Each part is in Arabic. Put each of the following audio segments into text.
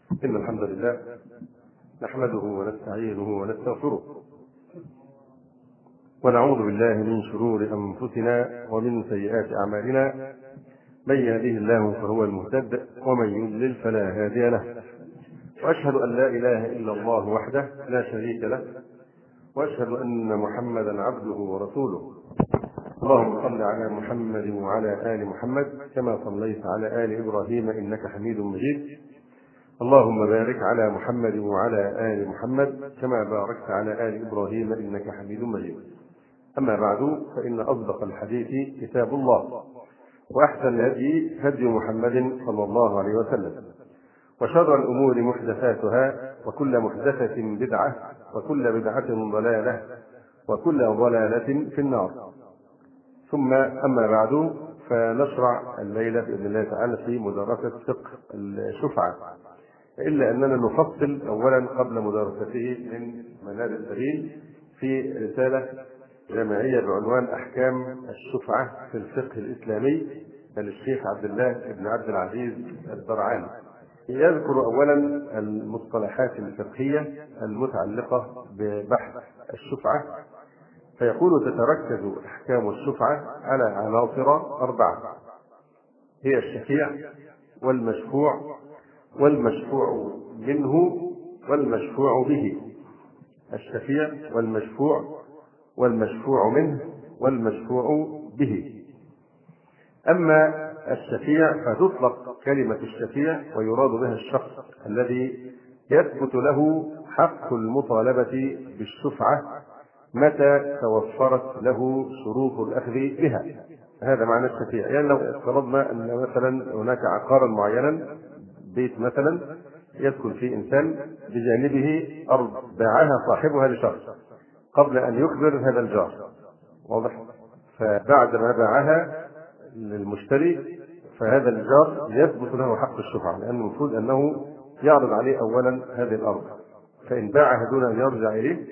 إن الحمد لله نحمده ونستعينه ونستغفره ونعوذ بالله من شرور أنفسنا ومن سيئات أعمالنا. من يهده الله فهو المهتد ومن يضلل فلا هادي له. وأشهد أن لا إله إلا الله وحده لا شريك له، وأشهد أن محمدا عبده ورسوله. اللهم صل على محمد وعلى آل محمد كما صليت على آل إبراهيم إنك حميد مجيد. اللهم بارك على محمد وعلى آل محمد كما باركت على آل إبراهيم إنك حميد مجيد. أما بعد، فإن أصدق الحديث كتاب الله، وأحسن الهدي هدي محمد صلى الله عليه وسلم، وشر الأمور محدثاتها، وكل محدثة بدعة، وكل بدعة ضلالة، وكل ضلالة في النار. ثم أما بعد، فنشرع الليلة بإذن الله تعالى في مدرسة فقه الشفعة، إلا أننا نفصل أولا قبل مدرسته من منهج السبيل في رسالة جامعية بعنوان أحكام الشفعة في الفقه الإسلامي للشيخ عبد الله بن عبد العزيز الدرعاني. يذكر أولا المصطلحات الفقهية المتعلقة ببحث الشفعة، فيقول: تتركز أحكام الشفعة على عناصر 4، هي الشفيع والمشفوع والمشفوع منه والمشفوع به. الشفيع والمشفوع والمشفوع منه والمشفوع به. أما الشفيع فتطلق كلمة الشفيع ويراد بها الشخص الذي يثبت له حق المطالبة بالشفعة متى توفرت له شروط الأخذ بها. هذا معنى الشفيع. يعني لو افترضنا أن مثلا هناك عقارا معينا، بيت مثلا يسكن فيه إنسان، بجانبه أرض باعها صاحبها لشخص قبل أن يخبر هذا الجار، واضح؟ فبعد ما باعها للمشتري فهذا الجار يثبت له حق الشفعة، لأن المفروض أنه يعرض عليه أولا هذه الأرض، فإن باعها دون أن يرجع إليه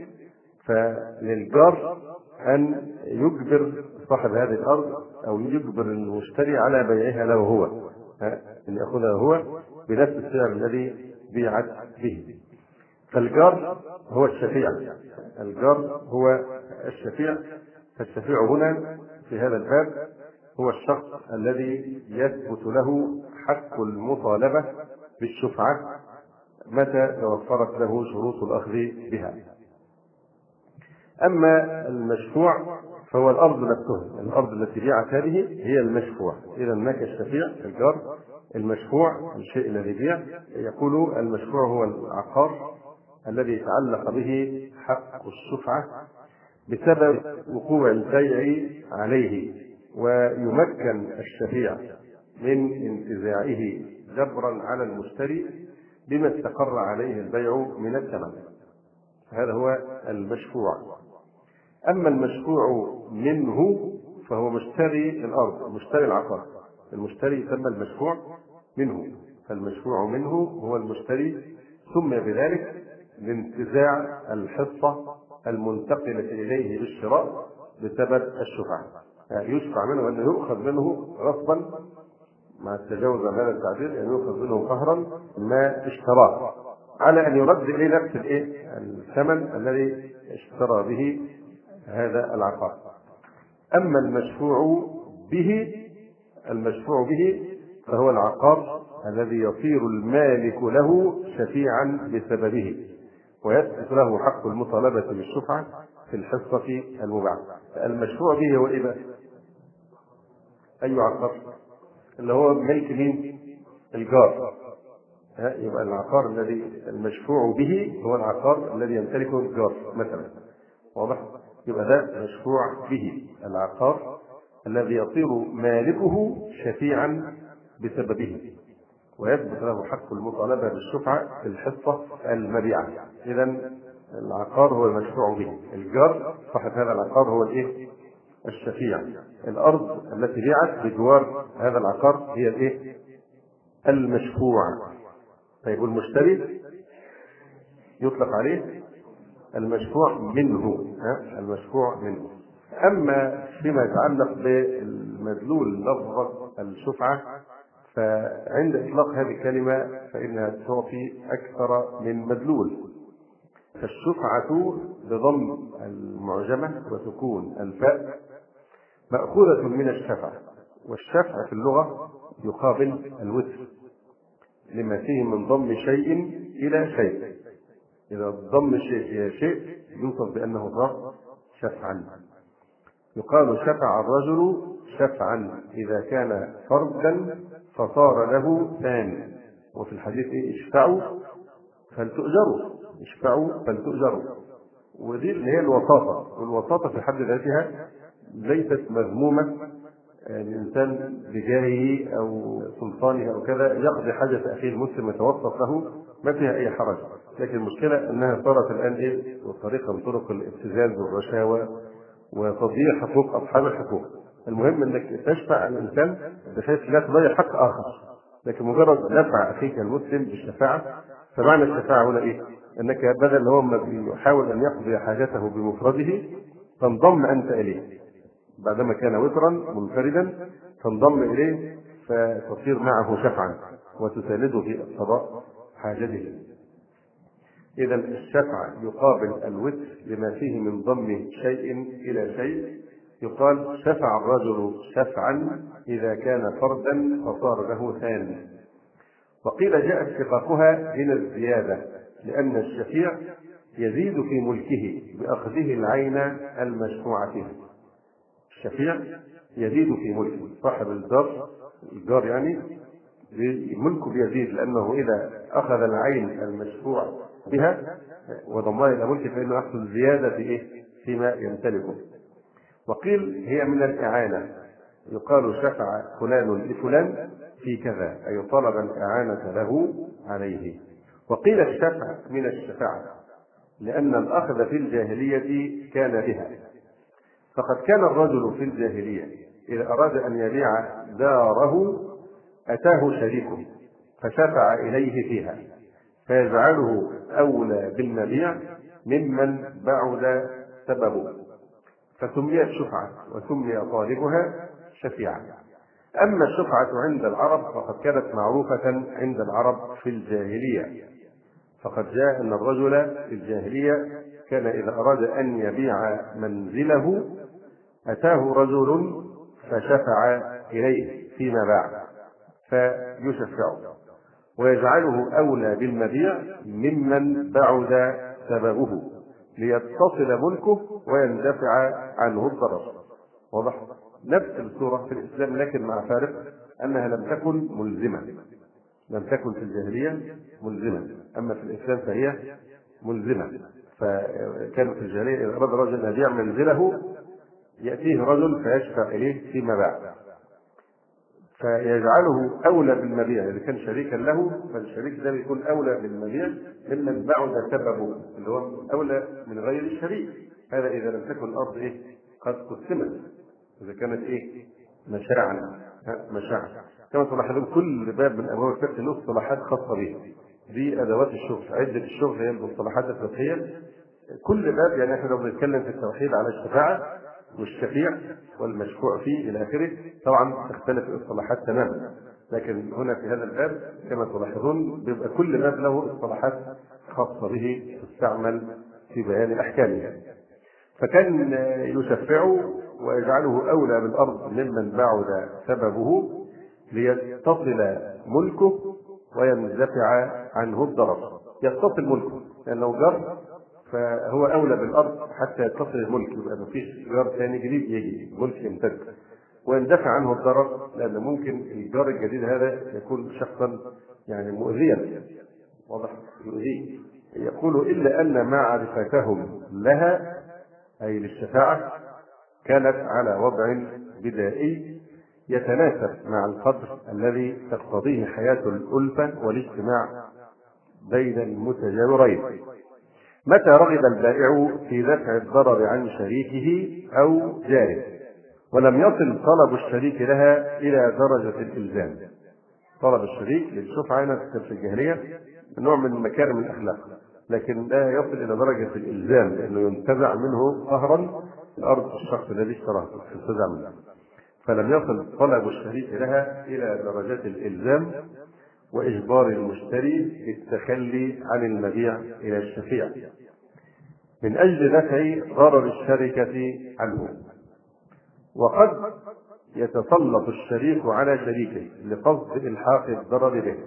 فللجار أن يجبر صاحب هذه الأرض أو يجبر المشتري على بيعها له هو، أن يأخذها هو بنفس السعر الذي بيعت به. فالجار هو الشفيع، الجار هو الشفيع. فالشفيع هنا في هذا الباب هو الشخص الذي يثبت له حق المطالبة بالشفعة متى توفرت له شروط الأخذ بها. أما المشفوع فهو الأرض نفسها، الأرض التي بيعت هذه هي المشفوع. إذا هناك الشفيع الجار، المشفوع الشيء الذي بيع. يقول المشفوع هو العقار الذي يتعلق به حق الشفعة بسبب وقوع البيع عليه، ويمكن الشفيع من انتزاعه جبرا على المشتري بما استقر عليه البيع من الثمن. هذا هو المشفوع. أما المشفوع منه فهو مشتري الأرض، مشتري العقار. المشتري يسمى المشفوع منه، فالمشفوع منه هو المشتري، سمي بذلك لانتزاع الحصة المنتقلة إليه بالشراء بسبب الشفعة. يشفع منه أنه يؤخذ منه غصبا مع التجاوز عن هذا التعبير، يعني يؤخذ منه قهرا ما اشتراه على أن يرد إليه نفس الثمن الذي اشترى به هذا العقار. أما المشفوع به، المشفوع به فهو العقار الذي يصير المالك له شفيعا بسببه، ويثبت له حق المطالبة بالشفعة في الحصة المباعة. المشفوع به هو إيه بقى؟ أي عقار؟ اللي هو ملك مين؟ الجار. يبقى العقار الذي المشفوع به هو العقار الذي يمتلكه الجار مثلا، واضح؟ يبقى ده مشفوع به، العقار الذي يصير مالكه شفيعا بسببه ويثبت له حق المطالبة بالشفعة في الحصة المبيعة. إذا العقار هو المشفوع به، الجار صاحب هذا العقار هو الايه؟ الشفيع. الأرض التي بيعت بجوار هذا العقار هي الايه؟ المشفوع. طيب المشتري يطلق عليه المشفوع منه، المشفوع منه. أما فيما يتعلق بالمدلول لفظة الشفعة فعند إطلاق هذه الكلمة فإنها تعطي أكثر من مدلول. فالشفعة بضم المعجمة وسكون الفاء مأخوذة من الشفع، والشفع في اللغة يقابل الوتر لما فيه من ضم شيء إلى شيء. إذا ضم الشيء إلى شيء يوصف بأنه صار شفعا. يقال شفع الرجل شفعا إذا كان فردا فصار له ثاني. وفي الحديث اشفعوا فلتؤجروا، اشفعوا فلتؤجروا. ودي اللي هي الوساطة، والوساطة في حد ذاتها ليست مذمومة. الإنسان بجاهه أو سلطانه أو كذا يقضي حاجة أخيه المسلم يتوسط له، ما فيها أي حرج. لكن المشكلة أنها صارت الآن وطريقة من طرق الابتزاز والرشاوى وتضييع حقوق أصحاب الحقوق. المهم أنك تشفع عن الإنسان بحيث لا تضيع حق آخر، لكن مجرد دفع أخيك المسلم بالشفاعة. فمعنى الشفاعة هنا أنك بدل هو ما يحاول أن يقضي حاجته بمفرده تنضم أنت إليه، بعدما كان وترا منفردا تنضم إليه فتصير معه شفعا وتسانده في قضاء حاجته. إذا الشفع يقابل الوتر لما فيه من ضم شيء إلى شيء. يقال شفع الرجل شفعا إذا كان فردا فصار له ثاني. وقيل جاء اشتقاقها من الزيادة، لأن الشفيع يزيد في ملكه بأخذه العين المشفوعة فيه. الشفيع يزيد في ملكه، صاحب الجار يعني ملكه بيزيد، لأنه إذا أخذ العين المشفوع بها وضمها إلى ملكه فإنه يحصل زيادة فيما يمتلكه. وقيل هي من الإعانة، يقال شفع فلان لفلان في كذا، أي طلب الإعانة له عليه. وقيل الشفع من الشفاعة لأن الأخذ في الجاهلية كان بها. فقد كان الرجل في الجاهلية إذا أراد أن يبيع داره أتاه شريكه فشفع إليه فيها فيجعله أولى بالمبيع ممن بعد سببه، فسميت شفعة وسمي طالبها شفيعا. أما الشفعة عند العرب فقد كانت معروفة عند العرب في الجاهلية. فقد جاء أن الرجل في الجاهلية كان إذا أراد أن يبيع منزله أتاه رجل فشفع إليه فيما باع فيشفعه ويجعله أولى بالمبيع ممن بعد سببه ليتصل ملكه ويندفع عنه الضرر. واضح؟ نفس الصورة في الإسلام، لكن مع فارق أنها لم تكن ملزمة. لم تكن في الجاهلية ملزمة، أما في الإسلام فهي ملزمة. فكان في الجاهلية إذا أراد رجل أن يبيع منزله يأتيه رجل فيشفع إليه فيما بعد فيجعله أولى بالمبيع. إذا كان شريكا له فالشريك ده يكون أولى بالمبيع ممن بعد سببه، اللي هو أولى من غير الشريك. هذا إذا لم تكن الأرض قد قسمت، إذا كانت مشاعا. كما تلاحظون كل باب من أبواب الفقه له اصطلاحات خاصة به. دي أدوات الشغل، عدة الشغل هي المصطلحات الفقهية. كل باب يعني احنا لو بنتكلم في التوحيد على الشفاعة والشفيع والمشفوع فيه إلى آخره طبعا تختلف الاصطلاحات تماما، لكن هنا في هذا الباب كما تلاحظون بيبقى كل باب له اصطلاحات خاصة به تستعمل في بيان أحكامه. فكان يشفع ويجعله أولى بالأرض ممن بعد سببه ليتصل ملكه ويندفع عنه الضرر. يتصل ملكه لأنه جار فهو أولى بالأرض حتى يتصل الملك، يبقى مفيش جار ثاني جديد يجي ملك يمتد، ويندفع عنه الضرر لأن ممكن الجار الجديد هذا يكون شخصا يعني مؤذيا. واضح؟ يؤذيه. يقول إلا أن معرفتهم لها أي للشفاعة كانت على وضع بدائي يتناسب مع القدر الذي تقتضيه حياة الألفة والاجتماع بين المتجاورين. متى رغب البائع في دفع الضرر عن شريكه أو جاره ولم يصل طلب الشريك لها إلى درجة الإلزام. طلب الشريك للشفعة هنا في الجاهلية نوع من مكارم الأخلاق، لكن لا يصل إلى درجة الإلزام لأنه ينتزع منه قهرا الأرض الشخص الذي اشتراها تنتزع منه. فلم يصل طلب الشريك لها إلى درجة الإلزام وإجبار المشتري بالتخلي عن المبيع إلى الشفيع من أجل دفع ضرر الشركة عنه. وقد يتسلط الشريك على شريكه لقصد إلحاق الضرر به.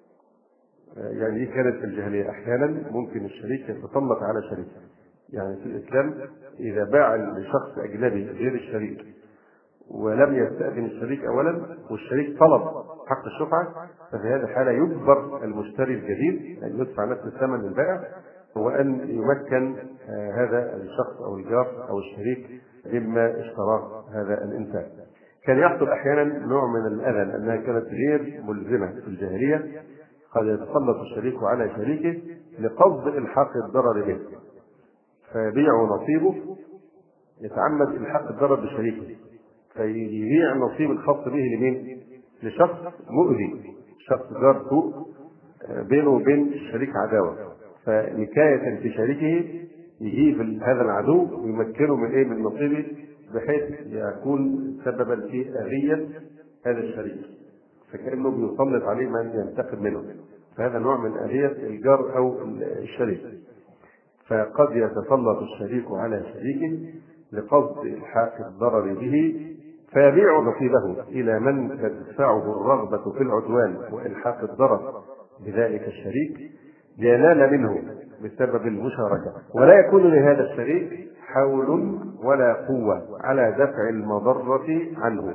يعني دي كانت في الجاهلية، أحيانا ممكن الشريك يتسلط على شريكه. يعني في الإسلام إذا باع لشخص أجنبي غير الشريك ولم يستأذن الشريك أولا والشريك طلب حق الشفعة، ففي هذه الحالة يجبر المشتري الجديد أن يدفع نفس الثمن للبائع وأن يمكن هذا الشخص أو الجار أو الشريك مما اشتراه هذا الإنسان. كان يحصل أحيانا نوع من الأذى لأنها كانت غير ملزمة في الجاهلية، قد يتسلط الشريك على شريكه لقصد إلحاق الضرر به فيبيع نصيبه، يتعمد إلحاق الضرر بشريكه فيبيع النصيب الخاص به لمين؟ لشخص مؤذي، شخص جار سوء بينه وبين الشريك عداوة، فنكاية في شريكه يجيب هذا العدو ويمكنه من ايه؟ من نصيبه بحيث يكون سببا في أذية هذا الشريك، فكأنه بيسلط عليه من ينتقم منه، فهذا نوع من أذية الجار أو الشريك. فقد يتسلط الشريك على شريكه لقصد إلحاق الضرر به فيبيع نصيبه إلى من تدفعه الرغبة في العدوان وإلحاق الضرر بذلك الشريك لينال منه بسبب المشاركة، ولا يكون لهذا الشريك حول ولا قوة على دفع المضرة عنه.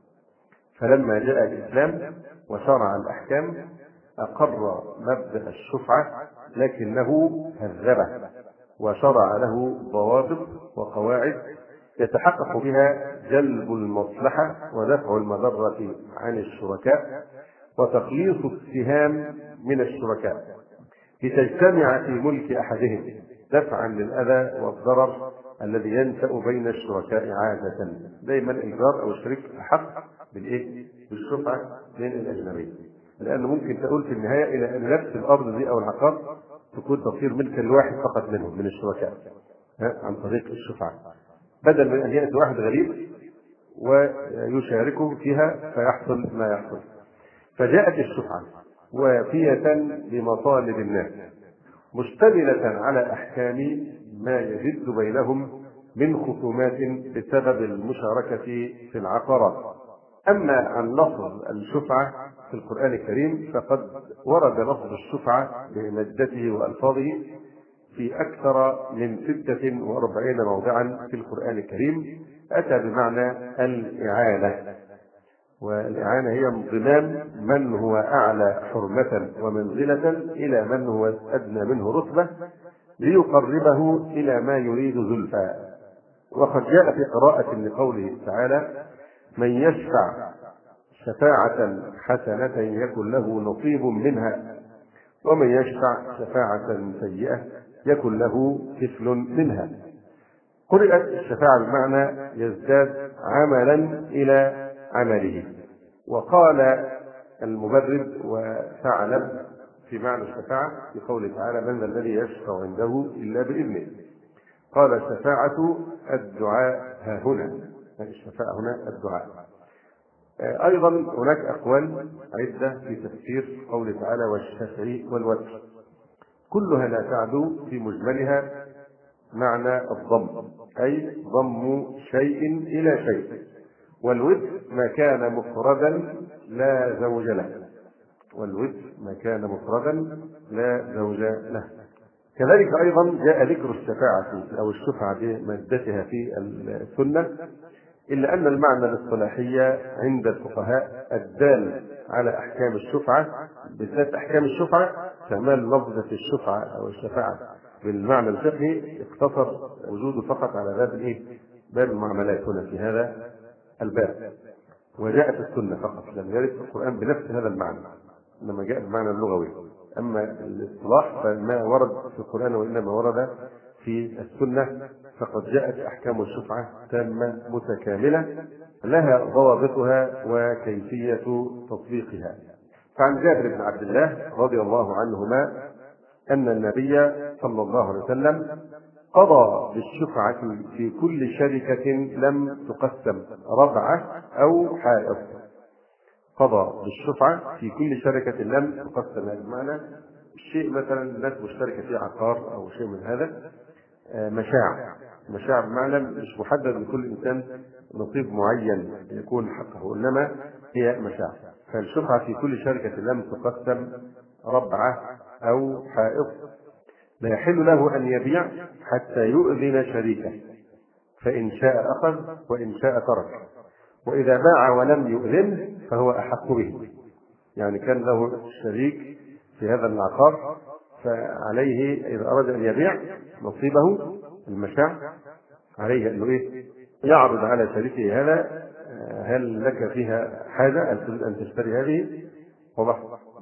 فلما جاء الإسلام وشرع الأحكام أقر مبدأ الشفعة لكنه هذبه وشرع له ضوابط وقواعد يتحقق بها جلب المصلحة ودفع المضرة عن الشركاء وتخليص السهام من الشركاء لتجتمع في ملك أحدهم دفعا للأذى والضرر الذي ينشأ بين الشركاء عادة. دائما الجار أو الشريك أحق بالشفعة من الأجنبي، لأنه ممكن تقول في النهاية إلى أن نفس الأرض دي أو العقار تكون تصير ملك الواحد فقط منهم من الشركاء عن طريق الشفعة، بدل من أن يأتي واحد غريب ويشاركه فيها فيحصل ما يحصل. فجاءت الشفعة وافية بمطالب الناس مشتملة على أحكام ما يجد بينهم من خصومات بسبب المشاركة في العقارات. أما عن لفظ الشفعة في القرآن الكريم فقد ورد لفظ الشفعة بمادته وألفاظه في أكثر من 46 موضعا في القرآن الكريم أتى بمعنى الإعانة، والإعانة هي انضمام من هو أعلى حرمة ومنزلة إلى من هو أدنى منه رتبة ليقربه إلى ما يريد زلفى. وقد جاء في قراءة لقوله تعالى: من يشفع شفاعة حسنة يكن له نصيب منها ومن يشفع شفاعة سيئة يكن له كفل منها. قرأت الشفاعة بمعنى يزداد عملا إلى عمله. وقال المبرد وثعلب في معنى الشفاعة في قوله تعالى: من ذا الذي يشفع عنده إلا بإذنه. قال الشفاعة الدعاء ها هنا، الشفاعة هنا الدعاء. أيضا هناك أقوال عدة في تفسير قوله تعالى: والشفع والوتر، كلها لا تعدو في مجملها معنى الضم، أي ضم شيء إلى شيء، والوتر ما كان مفردا لا زوج له، والوتر ما كان مفردا لا زوج له. كذلك أيضا جاء ذكر الشفاعة أو الشفعة بمادتها في السنة، إلا أن المعنى الاصطلاحي عند الفقهاء الدال على أحكام الشفعة، بالذات أحكام الشفعة كمال لفظة الشفعة أو الشفاعة بالمعنى الفقهي اقتصر وجوده فقط على باب المعاملات هنا في هذا الباب، وجاءت السنة فقط، لم يرد في القرآن بنفس هذا المعنى لما جاء المعنى اللغوي. أما الاصطلاح فما ورد في القرآن وإنما ورد في السنة، فقد جاءت أحكام الشفعة تامة متكاملة لها ضوابطها وكيفية تطبيقها. فعن جابر بن عبد الله رضي الله عنهما أن النبي صلى الله عليه وسلم قضى بالشفعة في كل شركة لم تقسم ربعة أو حائط. قضى بالشفعة في كل شركة لم تقسم، يعني بمعنى الشيء مثلا الناس مشتركة في عقار أو شيء من هذا، مشاع بمعنى مش محدد لكل إنسان نصيب معين يكون حقه، إنما هي مشاع. فالشفعة في كل شركة لم تقسم ربعة أو حائط لا يحل له أن يبيع حتى يؤذن شريكه، فإن شاء أخذ وإن شاء ترك، وإذا باع ولم يؤذن فهو أحق به. يعني كان له شريك في هذا العقار، فعليه إذا أراد أن يبيع نصيبه المشاع عليه أنه يعرض على شريكه هذا: هل لك فيها حاجة أن تريد أن تشتري هذه؟ واضح؟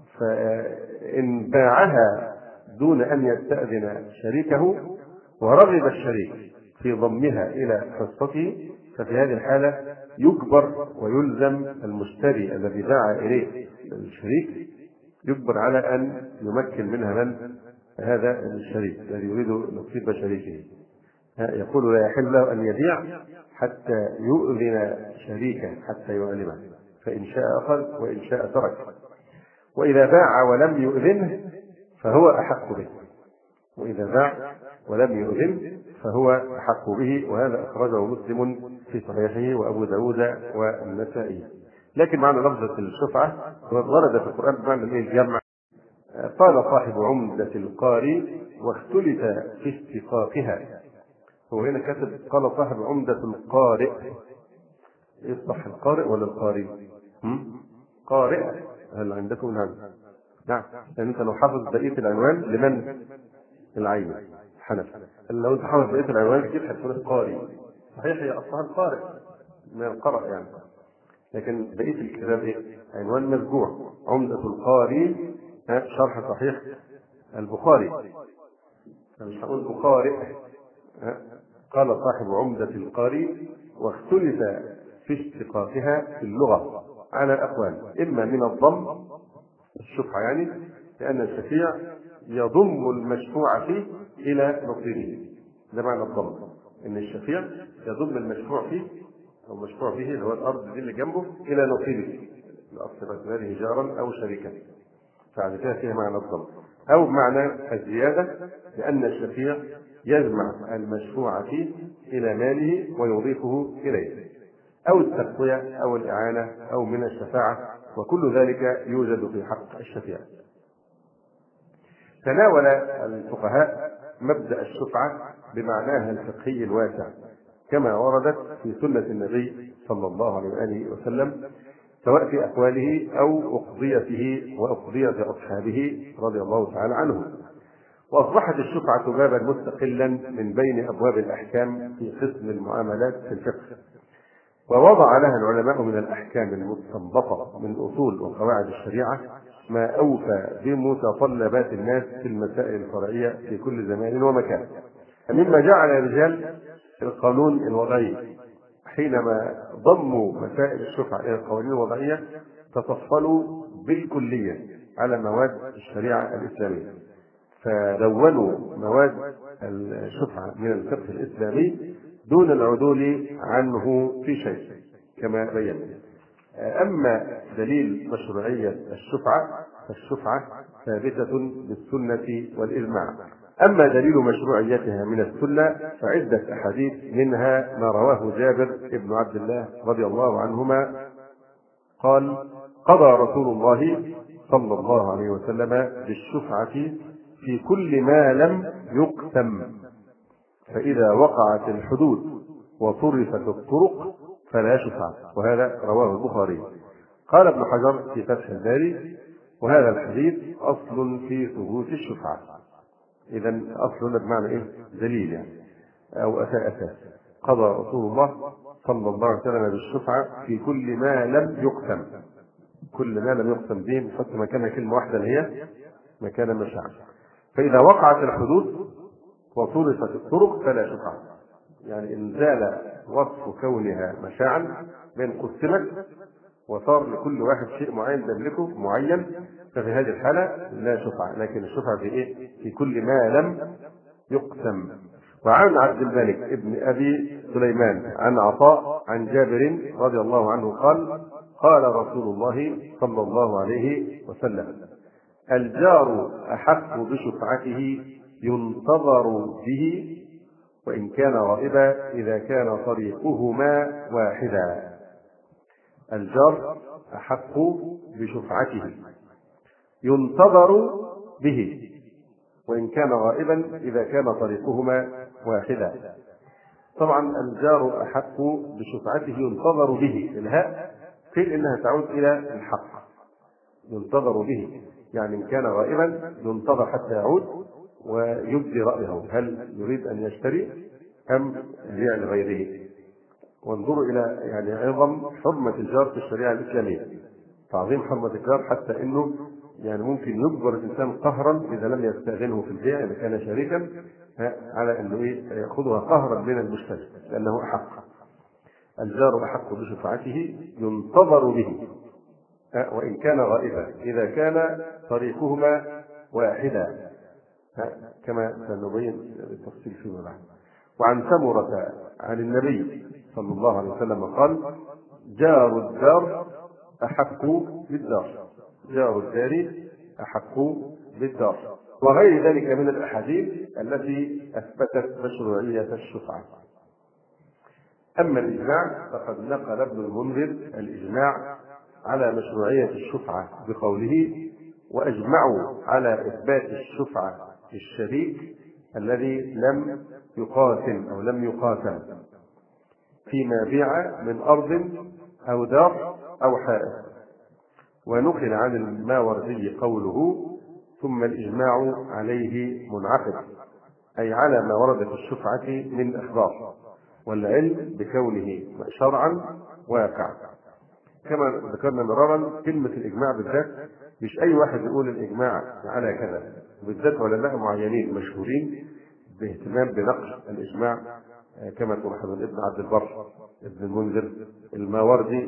فإن باعها دون أن يستأذن شريكه ورغب الشريك في ضمها إلى حصته، ففي هذه الحالة يجبر ويلزم المشتري الذي باع إليه الشريك، يجبر على أن يمكن منها من هذا الشريك الذي يريد نصيب شريكه. يقول لا يحل له أن يبيع حتى يؤذن شريكه حتى يعلمه، فإن شاء أخذ وإن شاء ترك، وإذا باع ولم يؤذنه فهو أحق به. وإذا باع ولم يؤذن فهو أحق به، وهذا أخرجه مسلم في صحيحه وأبو داود والنسائي. لكن معنى لفظة الشفعة ورد في القرآن بمعنى الجمع. قال صاحب عمدة القاري واختلف في اشتقاقها. هو هنا كاتب قال صاحب عمدة القارئ، يصح القارئ ولا القاري؟ قارئ. هل عندكم نعم، لأن أنت لو حافظ بقية العنوان لمن العين حنف، لو أنت حافظ بقية العنوان كتير هتكون القاري. صحيح هي أصلها القارئ من القرأ يعني، لكن بقية الكتاب عنوان مرجوع: عمدة القاري شرح صحيح البخاري. مش هقول بخارئ. قال صاحب عمدة القاري واختلف في اشتقاقها في اللغة على أقوال: إما من الضم الشفعة، يعني لأن الشفيع يضم المشفوع فيه إلى نصيبه، ده معنى الضم، إن الشفيع يضم المشفوع فيه أو مشفوع به اللي هو الأرض دي اللي جنبه إلى نصيبه، الأصل هذه جارا أو شريكا، فعلى كده فيها معنى الضم، أو معنى الزيادة لأن الشفيع يجمع المشفوع فيه إلى ماله ويضيفه إليه، أو التقوية أو الإعانة أو من الشفاعة، وكل ذلك يوجد في حق الشفيع. تناول الفقهاء مبدأ الشفعة بمعناها الفقهي الواسع كما وردت في سنة النبي صلى الله عليه وآله وسلم، سواء في أقواله أو أقضيته وأقضية أصحابه رضي الله تعالى عنهم. وأصبحت الشفعة بابا مستقلا من بين أبواب الأحكام في قسم المعاملات في الفقه، ووضع لها العلماء من الأحكام المستنبطة من أصول وقواعد الشريعة ما أوفى بمتطلبات الناس في المسائل الفرعية في كل زمان ومكان. مما جعل الرجال القانون الوضعي حينما ضموا مسائل الشفعة إلى القوانين الوضعية تفصلوا بالكلية على مواد الشريعة الإسلامية، فدونوا مواد الشفعة من الفقه الإسلامي دون العدول عنه في شيء كما بينا. أما دليل مشروعية الشفعة فالشفعة ثابتة بالسنة والإجماع. أما دليل مشروعيتها من السنة فعدة أحاديث، منها ما رواه جابر بن عبد الله رضي الله عنهما قال: قضى رسول الله صلى الله عليه وسلم بالشفعة في كل ما لم يقسم، فإذا وقعت الحدود وصرفت الطرق فلا شفعة. وهذا رواه البخاري. قال ابن حجر في فتح الباري: وهذا الحديث أصل في ثبوت الشفعة. إذا أصل بمعنى دليل يعني أو أساس. قضى رسول الله صلى الله عليه وسلم بالشفعة في كل ما لم يقسم. كل ما لم يقسم به نحط مكانها كلمة واحدة اللي هي مكان مشاع. فإذا وقعت الحدود وصرفت الطرق فلا شفعة، يعني إن زال وصف كونها مشاعا بين قسمت وصار لكل واحد شيء معين يملكه معين، ففي هذه الحالة لا شفعة. لكن الشفعة في في كل ما لم يقسم. وعن عبد الملك ابن أبي سليمان عن عطاء عن جابر رضي الله عنه قال قال رسول الله صلى الله عليه وسلم الجار أحق بشفعته ينتظر به وإن كان غائبا إذا كان طريقهما واحدا. الجار أحق بشفعته ينتظر به وإن كان غائبا إذا كان طريقهما واحدا. طبعا الجار أحق بشفعته ينتظر به، الهاء قيل إنها تعود إلى الحق، ينتظر به يعني إن كان غائبا ينتظر حتى يعود ويبدي رأيه هل يريد أن يشتري أم يبيع لغيره. وانظروا إلى يعني عظم حرمة الجار في الشريعة الإسلامية، تعظيم حرمة الجار حتى إنه يعني ممكن يجبر الإنسان قهرا إذا لم يستأذنه في البيع إذا كان شريكا على أنه يأخذها قهرا من المشتري لأنه أحق. الجار أحق بشفعته ينتظر به وإن كان غائبا إذا كان طريقهما واحدا كما سنبين التفصيل فيما بعد. وعن سمرة عن النبي صلى الله عليه وسلم قال جار الدار أحق بالدار، جار الدار أحق بالدار، وغير ذلك من الأحاديث التي أثبتت مشروعية الشفعة. أما الإجماع فقد نقل ابن المنذر الإجماع على مشروعية الشفعة بقوله وأجمعوا على إثبات الشفعة في الشريك الذي لم يقاتل أو لم يقاتل فيما بيع من أرض أو دار أو حائط. ونقل عن الماوردي قوله ثم الإجماع عليه منعقد، أي على ما ورد في الشفعة من أخبار والعلم بكونه شرعا واقع. كما ذكرنا مرارا كلمة الإجماع بالذات مش أي واحد يقول الإجماع على كذا، بالذات علماء معينين مشهورين باهتمام بنقل الإجماع كما تقول ابن عبد البر، ابن المنذر، الماوردي،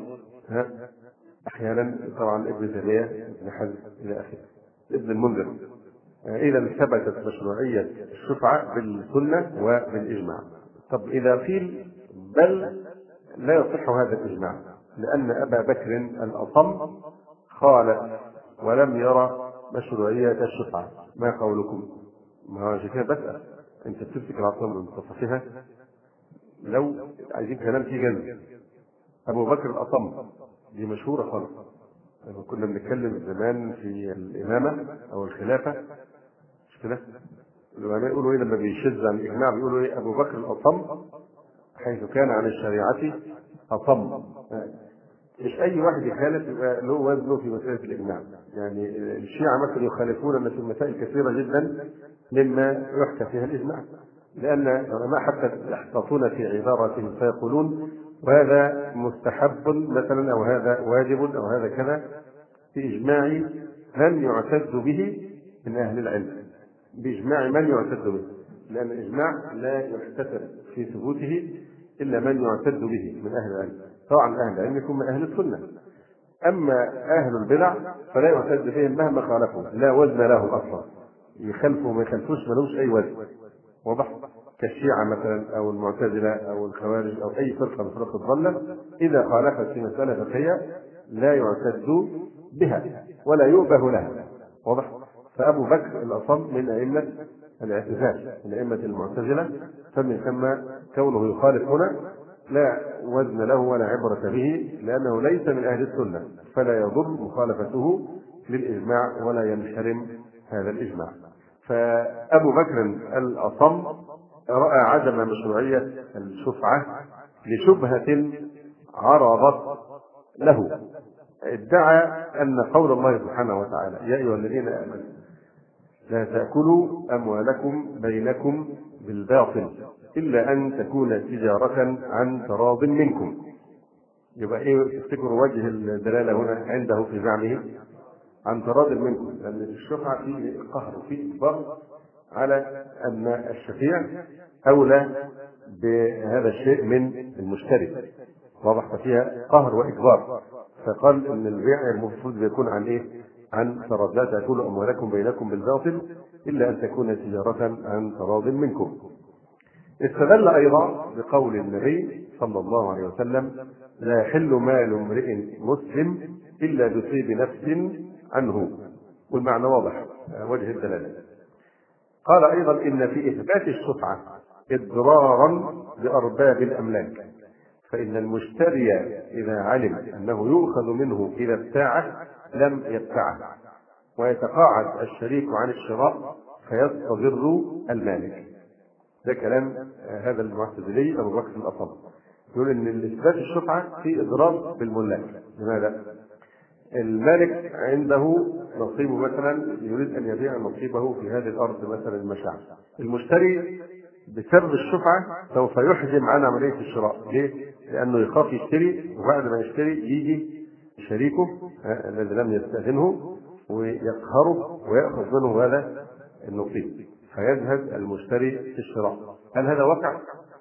أحيانا طبعا ابن تيمية، ابن حزم إلى آخره، ابن المنذر. إذا ثبتت مشروعية الشفعة بالسنة وبالإجماع. طب إذا قيل بل لا يصح هذا الإجماع لأن أبا بكر الأصم خالف ولم يرى مشروعية الشفعة، ما قولكم؟ ما هو عشان كده بسأل، أنت بتمسك العصا من منتصفها لو عايزين كلام في جنب. أبو بكر الأصم دي مشهورة خالص، كنا بنتكلم زمان في الإمامة أو الخلافة مش كده؟ العلماء يقولوا إيه لما بيشذ عن الإجماع بيقولوا إيه؟ أبو بكر الأصم حيث كان عن الشريعة أصم. مش أي واحد يخالف يبقى له وزنه في مسألة الإجماع. يعني الشيعة مثلا يخالفون في مسائل كثيرة جدا مما يحكى فيها الإجماع، لأن العلماء حتى يحتاطون في عبارتهم فيقولون وهذا مستحب مثلا أو هذا واجب أو هذا كذا بإجماع من يعتد به من أهل العلم، بإجماع من يعتد به، لأن الإجماع لا يحتسب في ثبوته إلا من يعتد به من أهل العلم. طبعا أهل العلم يكون من أهل السنة، أما أهل البدع فلا يعتد بهم مهما خالفوا، لا وزن له أصلا، يخالفوا ما يخالفوش ملوش أي وزن. واضح؟ كالشيعة مثلا أو المعتزلة أو الخوارج أو أي فرقة من فرق الضالة إذا خالفت في مسألة فقهية لا يعتد بها ولا يؤبه لها. واضح؟ فأبو بكر الأصم من أئمة الاعتزال، من أئمة المعتزلة، فمن ثم كونه يخالف هنا لا وزن له ولا عبرة به لأنه ليس من أهل السنة، فلا يضر مخالفته للإجماع ولا ينحرم هذا الإجماع. فأبو بكر الأصم رأى عدم مشروعية الشفعة لشبهة عرضت له. ادعى أن قول الله سبحانه وتعالى يا أيها الذين آمنوا لا تأكلوا أموالكم بينكم بالباطل إلا أن تكون تجارة عن تراض منكم. يبقى إيه تفتكروا وجه الدلالة هنا عنده في زعمه؟ عن تراض منكم، لأن الشفعة فيه قهر وفيه إجبار على أن الشفيع أولى بهذا الشيء من المشتري. واضح؟ فيها قهر وإجبار، فقال أن البيع المفروض يكون عن إيه؟ عن تراض. لا تأكلوا أموالكم بينكم بالباطل إلا أن تكون تجارة عن تراض منكم. استدل أيضا بقول النبي صلى الله عليه وسلم: لا يحل مال امرئ مسلم إلا بطيب نفس عنه، والمعنى واضح وجه الدلالة. قال أيضا: إن في إثبات الشفعة إضرارا بأرباب الأملاك، فإن المشتري إذا علم أنه يؤخذ منه إذا ابتاعه لم يبتعه، ويتقاعد الشريك عن الشراء فيستضر المالك. ده كلام هذا المعتزلي أبو بكر الأصم، يقول إن إثبات الشفعة في إضرار بالملاك. لماذا؟ المالك عنده نصيبه مثلا، يريد أن يبيع نصيبه في هذه الأرض مثلا المشاع، المشتري بسبب الشفعة سوف يحجم عن عملية الشراء. ليه؟ لأنه يخاف يشتري، وبعد ما يشتري يجي شريكه الذي لم يستأذنه ويقهره ويأخذ منه هذا النصيب، فيذهب المشتري في الشراء. هل هذا واقع؟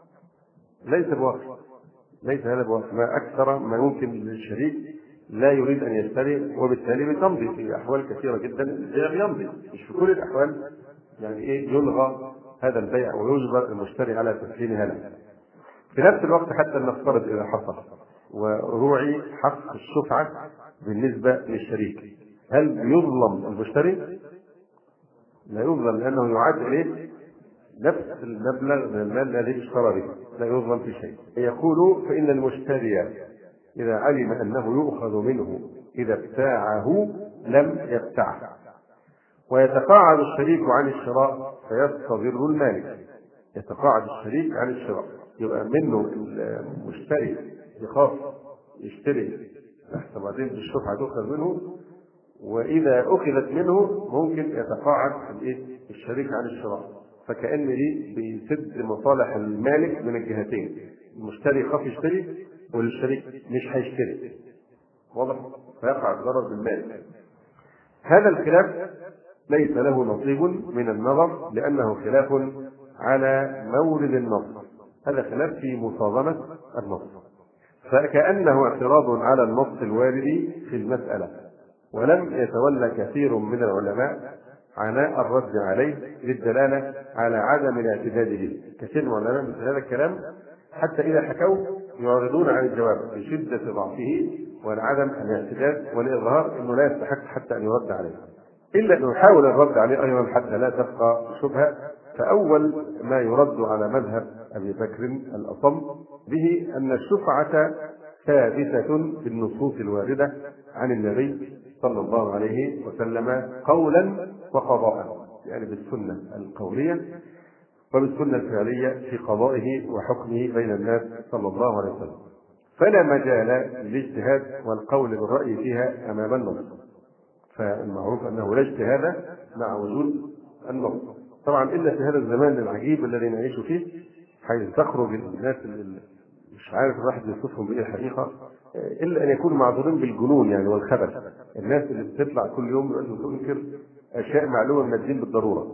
ليس بواقع، ليس هذا بواقع. ما أكثر ما يمكن للشريك لا يريد أن يشتري، وبالتالي بتمضي في أحوال كثيرة جدا البيع يمضي، مش في كل الأحوال يعني يلغى هذا البيع ويجبر المشتري على تسليمها له. في نفس الوقت حتى نفترض إذا حصل وروعي حق الشفعة بالنسبة للشريك، هل يظلم المشتري؟ لا يظلم، لأنه يعاد إليه نفس المبلغ من المال الذي اشترى به، لا يظلم في شيء. يقول: فإن المشتري إذا علم أنه يؤخذ منه إذا ابتاعه لم يبتعه، ويتقاعد الشريك عن الشراء فيستضر المالك. يتقاعد الشريك عن الشراء، يبقى منه المشتري يخاف يشتري لحتى بعدين الشفعة تؤخذ منه، وإذا أخذت منه ممكن يتقاعد الشريك عن الشراء، فكأن دي بيسد مصالح المالك من الجهتين. المشتري يخاف يشتري والشريك مش هيشتري، واضح؟ فيقع الضرر بالمال. هذا الخلاف ليس له نصيب من النظر، لأنه خلاف على مورد النص، هذا خلاف في مصادمة النص، فكأنه اعتراض على النص الوارد في المسألة، ولم يتولى كثير من العلماء عناء الرد عليه للدلالة على عدم الاعتداد به. كثير من العلماء مثل هذا الكلام حتى إذا حكوا يعرضون عن الجواب بشدة ضعفه وعدم الاعتداد والإظهار أنه لا يستحق حتى أن يرد عليه، إلا أنه يحاول الرد عليه أيضا حتى لا تبقى شبهة. فأول ما يرد على مذهب أبي بكر الأصم به أن الشفعة ثابتة بالنصوص الواردة عن النبي صلى الله عليه وسلم قولا وقضاء، يعني بالسنة القولية وبالسنة الفعلية في قضائه وحكمه بين الناس صلى الله عليه وسلم، فلا مجال للاجتهاد والقول بالرأي فيها أمام النص. فالمعروف أنه لا اجتهاد مع وجود النص، طبعا إلا في هذا الزمان العجيب الذي نعيش فيه، حيث تخرج الناس اللي مش عارف الواحد يوصفهم بإيه الحقيقة، إلا أن يكونوا معذورين بالجنون يعني والخبث. الناس اللي بتطلع كل يوم تنكر أشياء معلومة من الدين بالضرورة.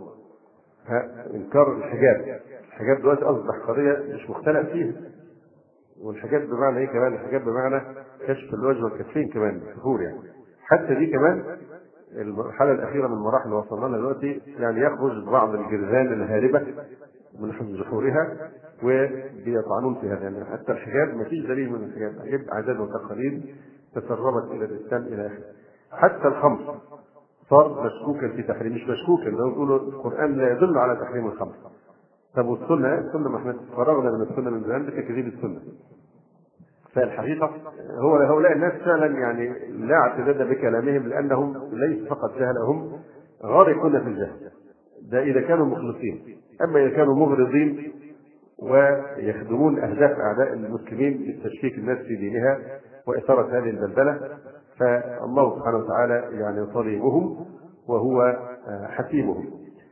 إنكار الحجاب دلوقتي أصبح قضية مش مختلف فيها، والحجاب بمعنى إيه كمان؟ الحجاب بمعنى كشف الوجه والكفين كمان ظهور، يعني حتى دي كمان المرحلة الأخيرة من المراحل اللي وصلنا لها دلوقتي، يعني يخرج بعض الجرذان الهاربة من جحورها وبيطعنون في هذا. يعني حتى الحجاب ما فيش دليل من الحجاب، الحجاب عادات وتقاليد تسربت إلى الإسلام إلى آخره. حتى الخمر صار مشكوكا في تحريم، مش مشكوكا، لو يقولوا القرآن لا يدل على تحريم الخمر. طب والسنة ما احنا فرغنا من السنة من زمان بتكذيب السنة. فالحقيقة هو هؤلاء الناس فعلا يعني لا اعتداد بكلامهم، لأنهم ليس فقط جهلهم غارقون في الجهل، ده إذا كانوا مخلصين. أما إذا كانوا مغرضين ويخدمون أهداف أعداء المسلمين بتشكيك الناس في دينها وإثارة هذه البلبلة، فالله سبحانه وتعالى يعني طبيبهم وهو حكيمهم.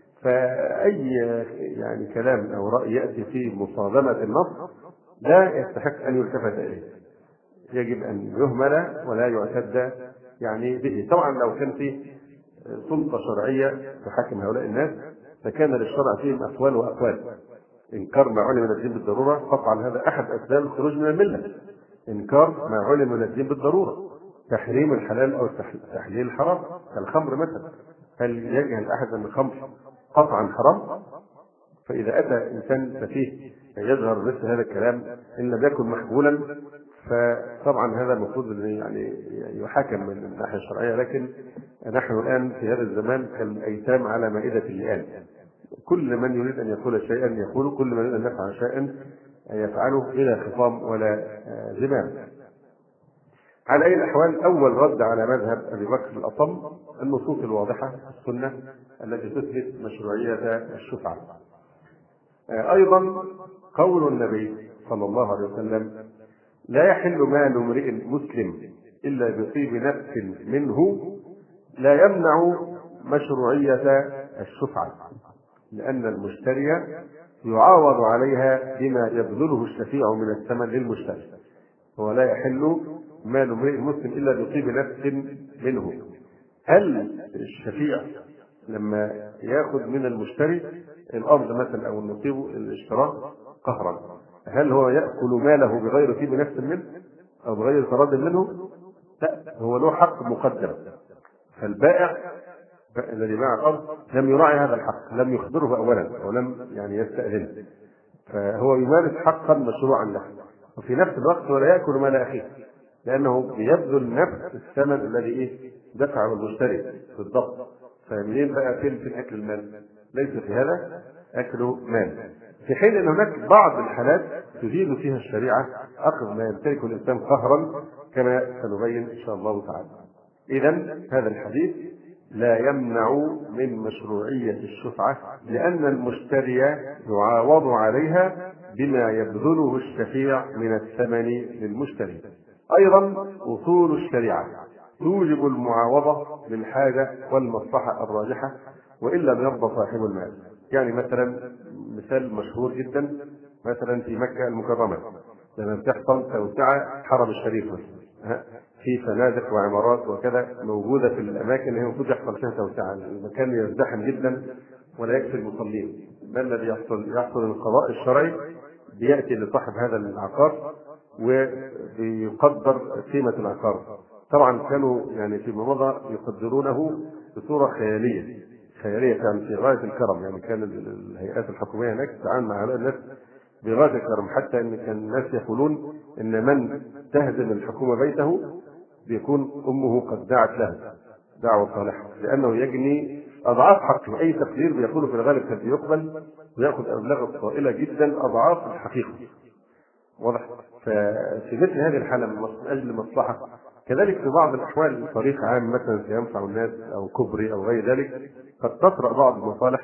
فأي يعني كلام أو رأي يأتي في مصادمة النص لا يستحق أن يلتفت إليه، يجب أن يهمل ولا يعتد يعني به. طبعا لو كان في سلطة شرعية تحكم هؤلاء الناس فكان للشرع فيهم أقوال وأقوال. إنكار ما علم من الدين بالضرورة قطعا هذا أحد أسباب الخروج من الملة، إنكار ما علم من الدين بالضرورة، تحريم الحلال أو تحليل الحرام كالخمر مثلا. هل يجهل أحد أن الخمر قطعا حرام؟ فإذا أتى إنسان سفيه يظهر مثل هذا الكلام إن لم يكن محبولا، فطبعا هذا المفروض يعني يحاكم من الناحية الشرعية. لكن نحن الآن في هذا الزمان كالأيتام على مائدة اللئام، كل من يريد أن يقول شيئا يقول، كل من يريد أن يفعل شيئا يفعله بلا خصام ولا زمام. على أي الأحوال، أول رد على مذهب أبي بكر الأصم النصوص الواضحة السنة التي تثبت مشروعية الشفعة. أيضا قول النبي صلى الله عليه وسلم: لا يحل مال امرئ مسلم إلا بطيب نفس منه، لا يمنع مشروعية الشفعة، لأن المشتري يعاوض عليها بما يبذله الشفيع من الثمن للمشتري. هو لا يحل مال امرئ مسلم إلا بطيب نفس منه. هل الشفيع لما ياخذ من المشتري الأرض مثلا أو النصيب الاشتراء قهرا، هل هو يأكل ماله بغير طيب نفس منه أو بغير تراض منه؟ لا، هو له حق مقدم. فالبائع الذي باع الأرض لم يراعي هذا الحق، لم يخبره أولا ولم يستأذنه، فهو يمارس حقا مشروعا له، وفي نفس الوقت هو لا يأكل مال أخيه، لأنه بيبذل نفس الثمن الذي دفعه المشتري بالضبط. فمنين بقى فين أكل المال؟ ليس في هذا أكل مال، في حين أن هناك بعض الحالات تجيز فيها الشريعة أخذ ما يمتلكه الإنسان قهرا، كما سنبين إن شاء الله تعالى. إذن هذا الحديث لا يمنع من مشروعية الشفعة، لأن المشتري يعاوض عليها بما يبذله الشفيع من الثمن للمشتري. أيضا أصول الشريعة توجب المعاوضة للحاجة والمصلحة الراجحة وإن لم يرضى صاحب المال. يعني مثلا مثال مشهور جدا، مثلا في مكة المكرمة لما بتحصل توسعة حرم الشريف في فنادق وعمارات وكذا موجودة في الأماكن اللي هي المفروض يحصل فيها توسعة، المكان يزدحم جدا ولا يكفي المصلين. ما الذي يحصل القضاء الشرعي بيأتي لصاحب هذا العقار وبيقدر قيمة العقار. طبعا كانوا يعني فيما مضى يقدرونه بصورة خيالية يعني في غاية الكرم. يعني كان الهيئات الحكومية هناك تتعامل مع هؤلاء الناس بغاية الكرم، حتى ان كان الناس يقولون ان من تهدم الحكومة بيته بيكون امه قد دعت له دعوة صالحة، لانه يجني اضعاف حقه. اي تقدير بيقوله في الغالب كان بيقبل وياخذ ابلاغ طائلة جدا اضعاف الحقيقة. واضح؟ ففي مثل هذه الحالة من اجل مصلحة. كذلك في بعض الاحوال طريق عام مثلا سينفع الناس او كبري او غير ذلك، قد تطرأ بعض المصالح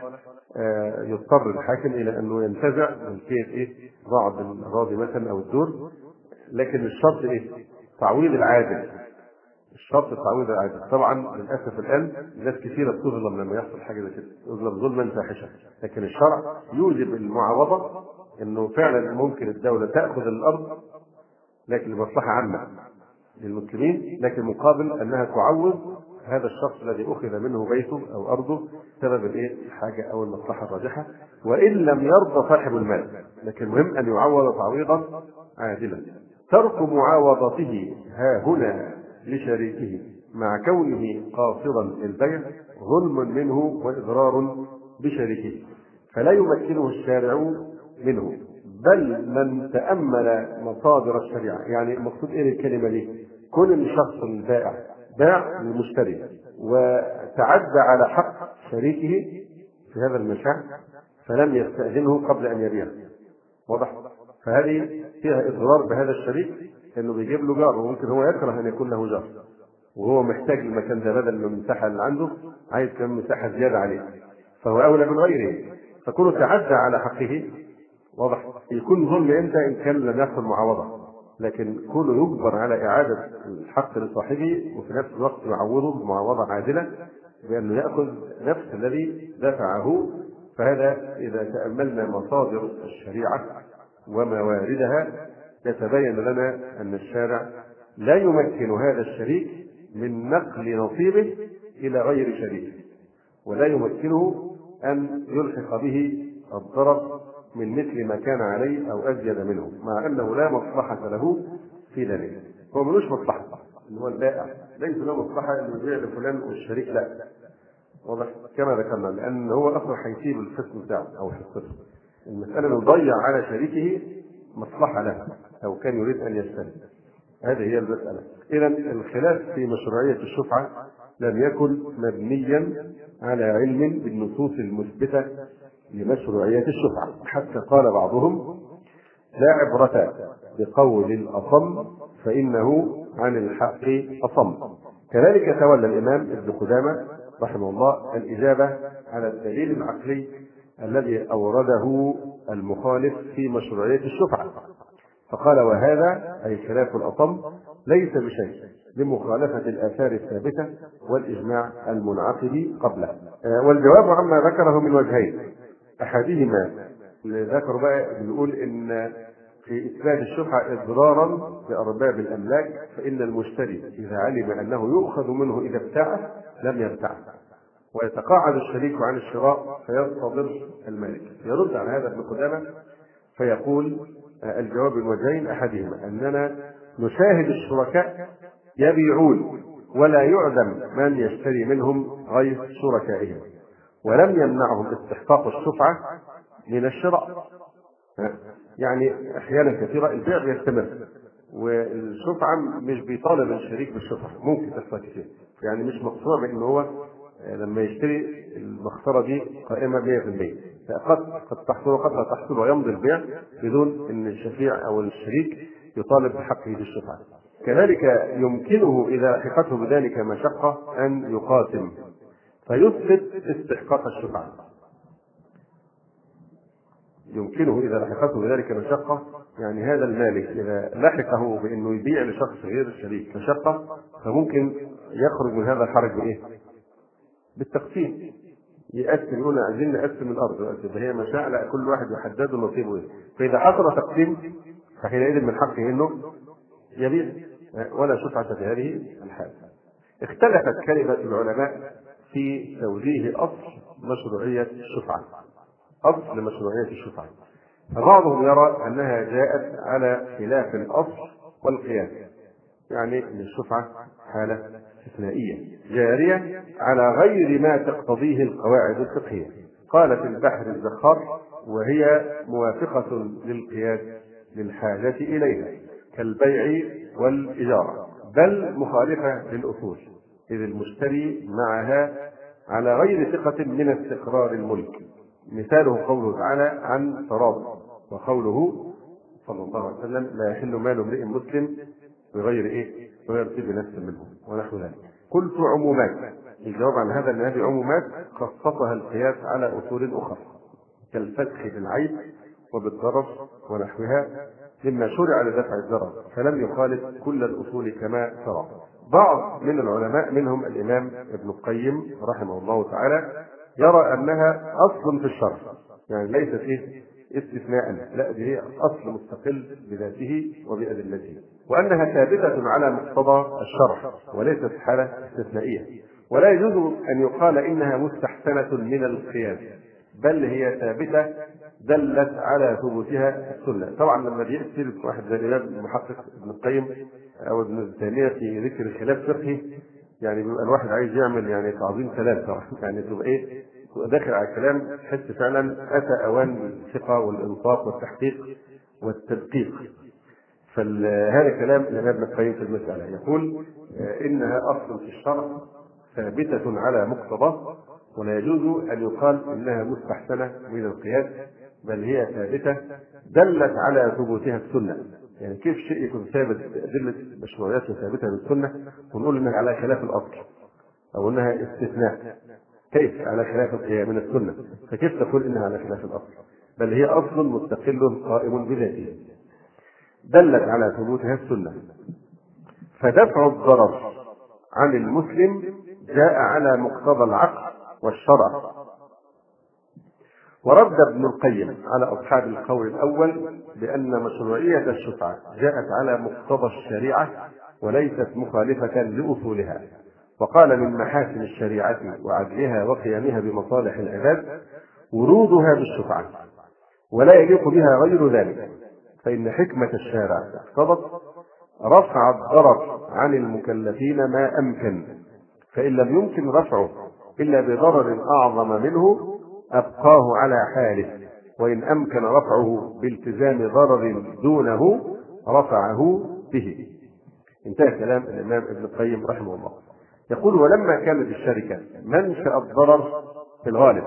يضطر الحاكم الى انه ينتزع ملكيه بعض الاراضي مثلا او الدور، لكن الشرط تعويض العادل. الشرط التعويض العادل. طبعا للاسف الان ناس كثيره بتظلم لما يحصل حاجه زي كده، تظلم ظلما فاحشا، لكن الشرع يوجب المعاوضه، انه فعلا ممكن الدوله تاخذ الارض لكن لمصلحه عامه للمسلمين، لكن مقابل انها تعوض هذا الشخص الذي اخذ منه بيته او ارضه سبب الحاجه او المصلحه الراجحه، وان لم يرضى صاحب المال، لكن مهم ان يعوض تعويضا عادلا. ترك معاوضته ها هنا لشريكه مع كونه قاصدا للبيع ظلم منه واضرار بشريكه، فلا يمكنه الشارع منه. بل من تأمل مصادر الشريعة، يعني المقصود الكلمة دي، كل الشخص البائع باع للمشتري وتعدى على حق شريكه في هذا المشاع فلم يستأذنه قبل أن يبيع. واضح؟ فهذه فيها إضرار بهذا الشريك، إنه بيجيب له جار وممكن هو يكره أن يكون له جار، وهو محتاج المكان ده بدل من المساحة اللي عنده عايز كم مساحة زيادة عليه، فهو أولى من غيره، فكونه تعدى على حقه. واضح؟ يكون ظلم امتى؟ إن كان لم يحصل معاوضة، لكن كونه يجبر على إعادة الحق لصاحبه وفي نفس الوقت يعوضه بمعاوضة عادلة بأنه يأخذ نفس الذي دفعه. فهذا إذا تأملنا مصادر الشريعة ومواردها يتبين لنا أن الشارع لا يمكن هذا الشريك من نقل نصيبه إلى غير شريك، ولا يمكنه أن يلحق به الضرر من مثل ما كان عليه أو أزيد منه، مع أنه لا مصلحة له في ذلك. هو ملوش مصلحة، اللي هو البائع ليس له مصلحة أن يبيع لفلان والشريك لا. واضح؟ كما ذكرنا، لأن هو أصلا هيسيب القسم بتاعه أو حصته، المسألة يضيع على شريكه مصلحة له أو كان يريد أن يستلم. هذه هي المسألة. إذا الخلاف في مشروعية الشفعة لم يكن مبنيا على علم بالنصوص المثبتة لمشروعية الشفعة، حتى قال بعضهم: لا عبرة بقول الأصم فإنه عن الحق أصم. كذلك تولى الإمام ابن قدامة رحمه الله الإجابة على الدليل العقلي الذي أورده المخالف في مشروعية الشفعة، فقال: وهذا أي خلاف الأصم ليس بشيء لمخالفة الآثار الثابتة والإجماع المنعقد قبله. والجواب عما ذكره من وجهين: أحدهما اللي ذكروا بقى بنقول إن في إثبات الشفعة إضرارا بأرباب الأملاك، فإن المشتري إذا علم أنه يؤخذ منه إذا ابتاعه لم يبتعه، ويتقاعد الشريك عن الشراء فيصطدر المالك. يرد على هذا ابن قدامة فيقول: الجواب من وجهين: أحدهما أننا نشاهد الشركاء يبيعون ولا يعدم من يشتري منهم غير شركائهم، ولم يمنعهم استحقاق الشفعة من الشراء. يعني أحيانا كثيرة البيع بيستمر والشفعة مش بيطالب الشريك بالشفعة، ممكن تحصل كتير، يعني مش مقصود بأن هو لما يشتري المخسرة دي قائمة 100%، قد تحصل وقد لا تحصل، ويمضي البيع بدون أن الشفيع أو الشريك يطالب بحقه بالشفعة. كذلك يمكنه إذا لحقته بذلك مشقة أن يقاسم فيثبت استحقاق الشفعة. يمكنه إذا لحقته بذلك مشقة، يعني هذا المالك إذا لحقه بأنه يبيع لشخص غير الشريك مشقة، فممكن يخرج من هذا الحرج بإيه؟ بالتقسيم. يقسم، يقول: عايزين نقسم الأرض، هي مشاع، لا، كل واحد يحدد نصيبه إيه. فإذا حصل تقسيم فحينئذ من حقه إنه يبيع ولا شفعة في هذه الحالة. اختلفت كلمة العلماء في توجيه أصل مشروعية الشفعة، أصل مشروعية الشفعة. فبعضهم يرى أنها جاءت على خلاف الأصل والقياس، يعني أن الشفعة حالة استثنائية جارية على غير ما تقتضيه القواعد الفقهية. قال في البحر الزخار: وهي موافقة للقياس للحاجة إليها كالبيع والإجارة، بل مخالفة للأصول، إذ المشتري معها على غير ثقة من استقرار الملك. مثاله قوله تعالى عن تراض، وقوله صلى الله عليه وسلم: لا يحل مال امرئ مسلم بغير بغير طيب نفس منه، ونحو ذلك. قلت عمومات. الجواب عن هذا ان هذه عمومات خصصها القياس على اصول اخرى كالفتح بالعيب وبالضرر ونحوها مما شرع لدفع الضرر، فلم يخالف كل الاصول كما ترى. بعض من العلماء منهم الامام ابن القيم رحمه الله تعالى يرى انها اصل في الشرع، يعني ليست استثناء، لا، دي هي اصل مستقل بذاته وبادلته، وانها ثابته على مقتضى الشرع وليست حاله استثنائيه، ولا يجوز ان يقال انها مستحسنه من القياس، بل هي ثابته دلت على ثبوتها السنه. طبعا لما بيأتي واحد زي الامام المحقق ابن القيم او ابن تيميه في ذكر خلاف فقهي، يعني بيبقى الواحد عايز يعمل يعني تعظيم سلام صراحه، يعني تبقى داخل على الكلام تحس فعلا اتى اوان الثقه والانصاف والتحقيق والتدقيق. فهذا كلام الامام ابن القيم في المساله، يقول: انها اصل في الشرع ثابته على مقتضاه، ولا يجوز ان يقال انها مستحسنه من القياس، بل هي ثابته دلت على ثبوتها السنه. يعني كيف شيء يكون ثابت ادله مشروعيته ثابته بالسنه ونقول انها على خلاف الاصل او انها استثناء؟ كيف على خلاف من السنه؟ فكيف تقول انها على خلاف الاصل؟ بل هي اصل مستقل قائم بذاته دلت على ثبوتها السنه. فدفع الضرر عن المسلم جاء على مقتضى العقل والشرع. ورد ابن القيم على اصحاب القول الاول بان مشروعيه الشفعه جاءت على مقتضى الشريعه وليست مخالفه لاصولها، وقال: من محاسن الشريعه وعدلها وقيامها بمصالح العباد ورودها بالشفعه، ولا يليق بها غير ذلك، فان حكمه الشارع اقتضت رفع الضرر عن المكلفين ما امكن، فان لم يمكن رفعه الا بضرر اعظم منه ابقاه على حاله، وإن أمكن رفعه بالتزام ضرر دونه رفعه به. انتهى كلام الإمام ابن القيم رحمه الله. يقول: ولما كانت الشركة منشأ الضرر في الغالب،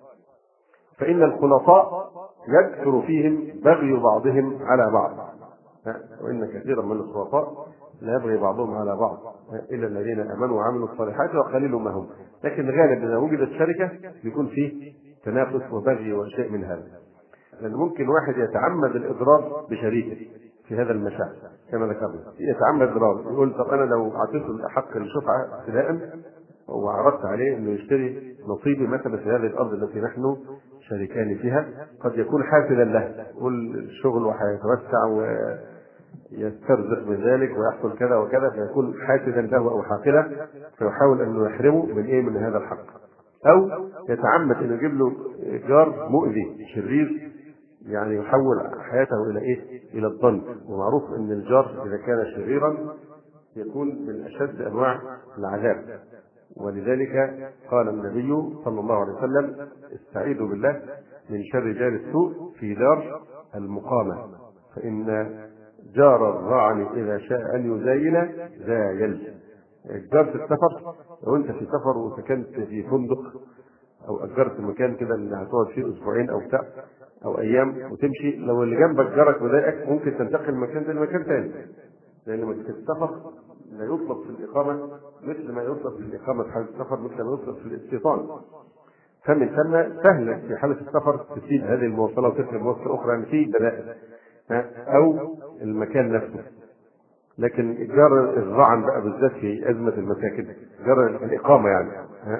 فإن الخلطاء يكثر فيهم بغي بعضهم على بعض، وإن كثيرا من الخلطاء لا يبغي بعضهم على بعض إلا الذين آمنوا وعملوا الصالحات وقليل ما هم. لكن الغالب إذا وجدت شركة يكون فيه تنافس وبغي وشيء من هذا، لأن ممكن واحد يتعمد الإضرار بشريكه في هذا المشاع كما ذكرنا، يتعمد الإضرار، يقول: طب أنا لو أعطيته الحق للشفعة ابتداء وعرضت عليه انه يشتري نصيبي مثلا في هذه الارض التي نحن شريكان فيها، قد يكون حافلا له، يقول الشغل وحيتوسع ويسترزق من ذلك ويحصل كذا وكذا، فيكون حاسدا له او حاقلا، فيحاول انه يحرمه من هذا الحق. او يتعمد انه يجيب له جار مؤذي شرير، يعني يحول حياته الى الضنك. ومعروف ان الجار اذا كان شريرا يكون من اشد انواع العذاب، ولذلك قال النبي صلى الله عليه وسلم: استعيذوا بالله من شر جار السوء في دار المقامة، فإن جار الرعن إذا شاء أن يزاين زايل. الجار في السفر، لو أنت في سفر وسكنت في فندق أو أجرت مكان كده اللي هتقعد فيه أسبوعين أو بتاع أو أيام وتمشي، لو اللي جنبك جارك مضايقك ممكن تنتقل من مكان ده لمكان ثاني، لأن في السفر لا يطلب في الإقامة مثل ما يطلب في الإقامة في حالة السفر، مثل ما يطلب في الاستيطان. فمن ثم سهل في حالة السفر تسيب هذه المواصلة وتركب مواصلة أخرى، يعني في بدائل أو المكان نفسه. لكن جار الرعن بقى بالذات في أزمة المساكن، جار الإقامة يعني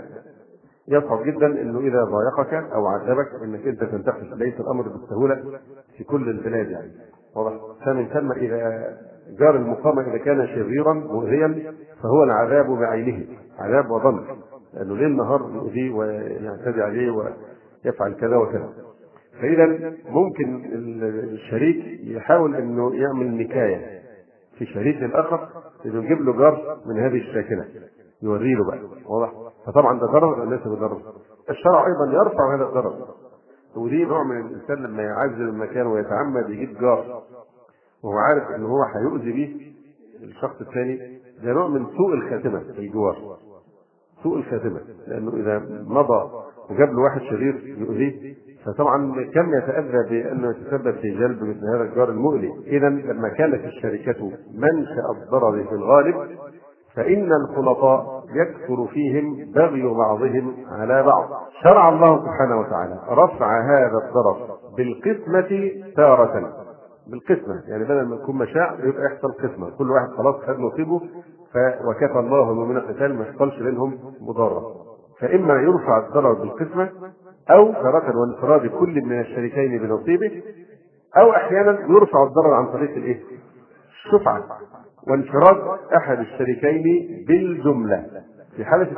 يصعب جدا إنه إذا ضايقك أو عذبك إنك أنت تنتقل، ليس الأمر بالسهولة في كل البلاد يعني. واضح؟ فمن ثم إذا جار المقامة إذا كان شريرا مؤذيا فهو العذاب بعينه، عذاب وضنك، لأنه ليل نهار يؤذيه ويعتدي عليه ويفعل كذا وكذا. فإذا ممكن الشريك يحاول أنه يعمل نكاية في شريك الآخر، إنه يجيب له جار من هذه الشاكلة يوري له بقى. واضح؟ فطبعا ده ضرر ليس بضرر. الشرع أيضا يرفع هذا الضرر، ودي نوع من الإنسان لما يعزل المكان ويتعمد يجيب جار وهو عارف ان هو هيؤذي به الشخص الثاني، ده نوع من سوء الخاتمه في الجوار، سوء الخاتمه، لانه اذا مضى وجاب له واحد شرير يؤذيه فطبعا كم يتاذى بانه يتسبب في جلب مثل هذا الجار المؤذي. اذا لما كانت الشركه منشا الضرر في الغالب، فان الخلطاء يكثر فيهم بغي بعضهم على بعض. شرع الله سبحانه وتعالى رفع هذا الضرر بالقسمه تاره، بالقسمة، يعني بدل ما يكون مشاع يبقى يحصل قسمة، كل واحد خلاص خد نصيبه، وكفى الله المؤمنين القتال، ما يحصلش بينهم مضارة. فإما يرفع الضرر بالقسمة، أو تارة وانفراد كل من الشريكين بنصيبه، أو أحيانا يرفع الضرر عن طريق الشفعة وانفراد أحد الشريكين بالجملة. في حالة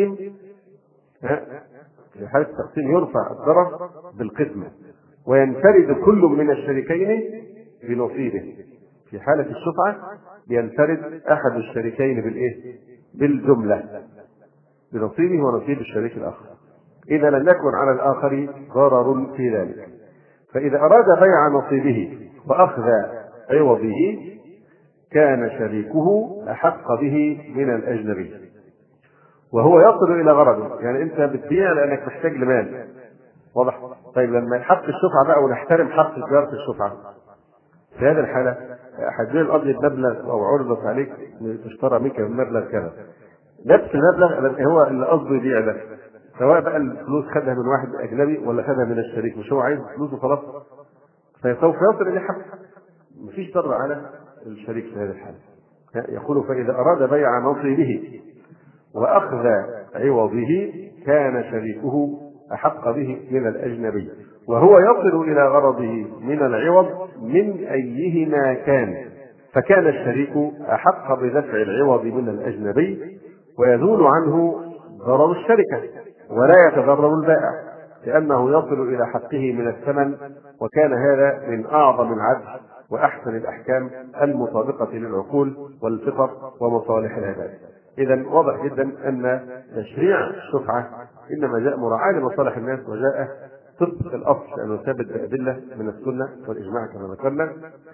التقسيم يرفع الضرر بالقسمة وينفرد كل من الشريكين بنصيبه. في حالة الشفعة ينفرد أحد الشريكين بالجملة بنصيبه ونصيب الشريك الآخر، إذا لم يكن على الآخر ضرر في ذلك. فإذا أراد بيع نصيبه وأخذ عوضه كان شريكه أحق به من الأجنبي، وهو يصل إلى غرضه. يعني أنت بتبيع لأنك محتاج لمال، واضح؟ طيب لما يحق الشفعة بقى ونحترم حق الجار في الشفعة، في هذه الحالة حدين الأرض بمبلغ أو عرضت عليك تشترى منك بمبلغ كذا، نفس المبلغ هو اللي قصده يبيع ده، سواء بقى الفلوس خدها من واحد أجنبي ولا خدها من الشريك، مش هو عايز فلوسه خلاص، فسوف يصل إليه حق، مفيش ضرر على الشريك في هذه الحالة. يقول: فإذا أراد بيع نصيبه وأخذ عوضه كان شريكه أحق به من الأجنبي، وهو يصل إلى غرضه من العوض من أيهما كان، فكان الشريك أحق بدفع العوض من الأجنبي ويزول عنه ضرر الشركة ولا يتضرر البائع، لأنه يصل إلى حقه من الثمن، وكان هذا من أعظم العدل وأحسن الأحكام المطابقة للعقول والفطر ومصالح العباد. إذا واضح جدا أن تشريع الشفعة إنما جاء مراعاة لمصالح الناس، وجاء طبق الأصل لأنه ثابت بأدلة من السنة والإجماع كما ذكرنا،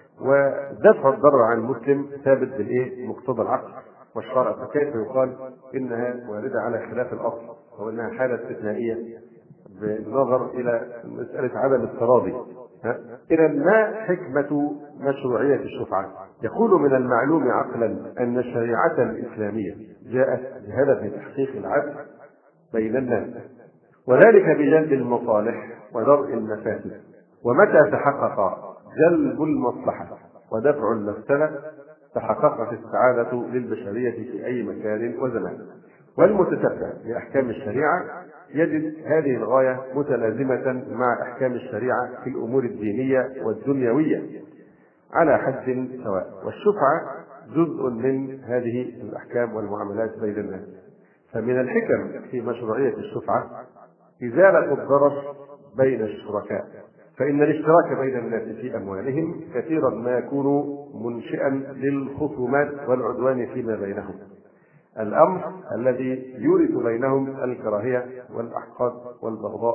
ودفع الضرر عن المسلم ثابت بمقتضى العقل والشرع. فكيف يقال إنها واردة على خلاف الأصل أو إنها حالة استثنائية بالنظر إلى مسألة عدم التراضي؟ إذا ما حكمة مشروعية الشفعة؟ يقول من المعلوم عقلا أن الشريعة الإسلامية جاءت بهدف تحقيق العدل بين الناس، وذلك بجلب المصالح ودرء المفاسد، ومتى تحقق جلب المصلحة ودفع المفسدة تحققت السعادة للبشرية في أي مكان وزمان. والمتتبع لأحكام الشريعة يجد هذه الغاية متلازمة مع أحكام الشريعة في الأمور الدينية والدنيوية على حد سواء، والشفعة جزء من هذه الأحكام والمعاملات بين الناس. فمن الحكم في مشروعية الشفعة إزالة الضرر بين الشركاء، فإن الاشتراك بين الناس في أموالهم كثيرا ما يكون منشئا للخصومات والعدوان فيما بينهم، الأمر الذي يورث بينهم الكراهية والأحقاد والبغضاء،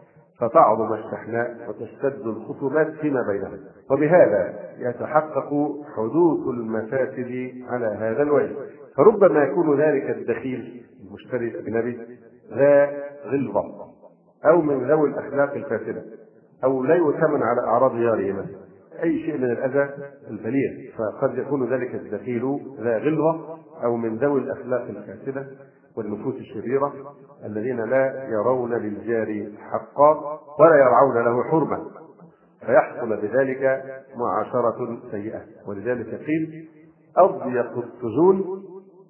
فتعظم الشحناء وتشتد الخصومات فيما بينهم، وبهذا يتحقق حدوث المفاسد على هذا الوجه. فربما يكون ذلك الدخيل المشتري الأجنبي ذا غلظة أو من ذوي الأخلاق الفاسدة، أو لا يؤتمن على أعراض جاره مثلا، أي شيء من الأذى البليغ، فقد يكون ذلك الدخيل ذا غلظة أو من ذوي الأخلاق الفاسدة والنفوس الشريرة الذين لا يرون للجار حقا ولا يرعون له حرمة، فيحصل بذلك معاشرة سيئة. ولذلك قيل أضيق السجون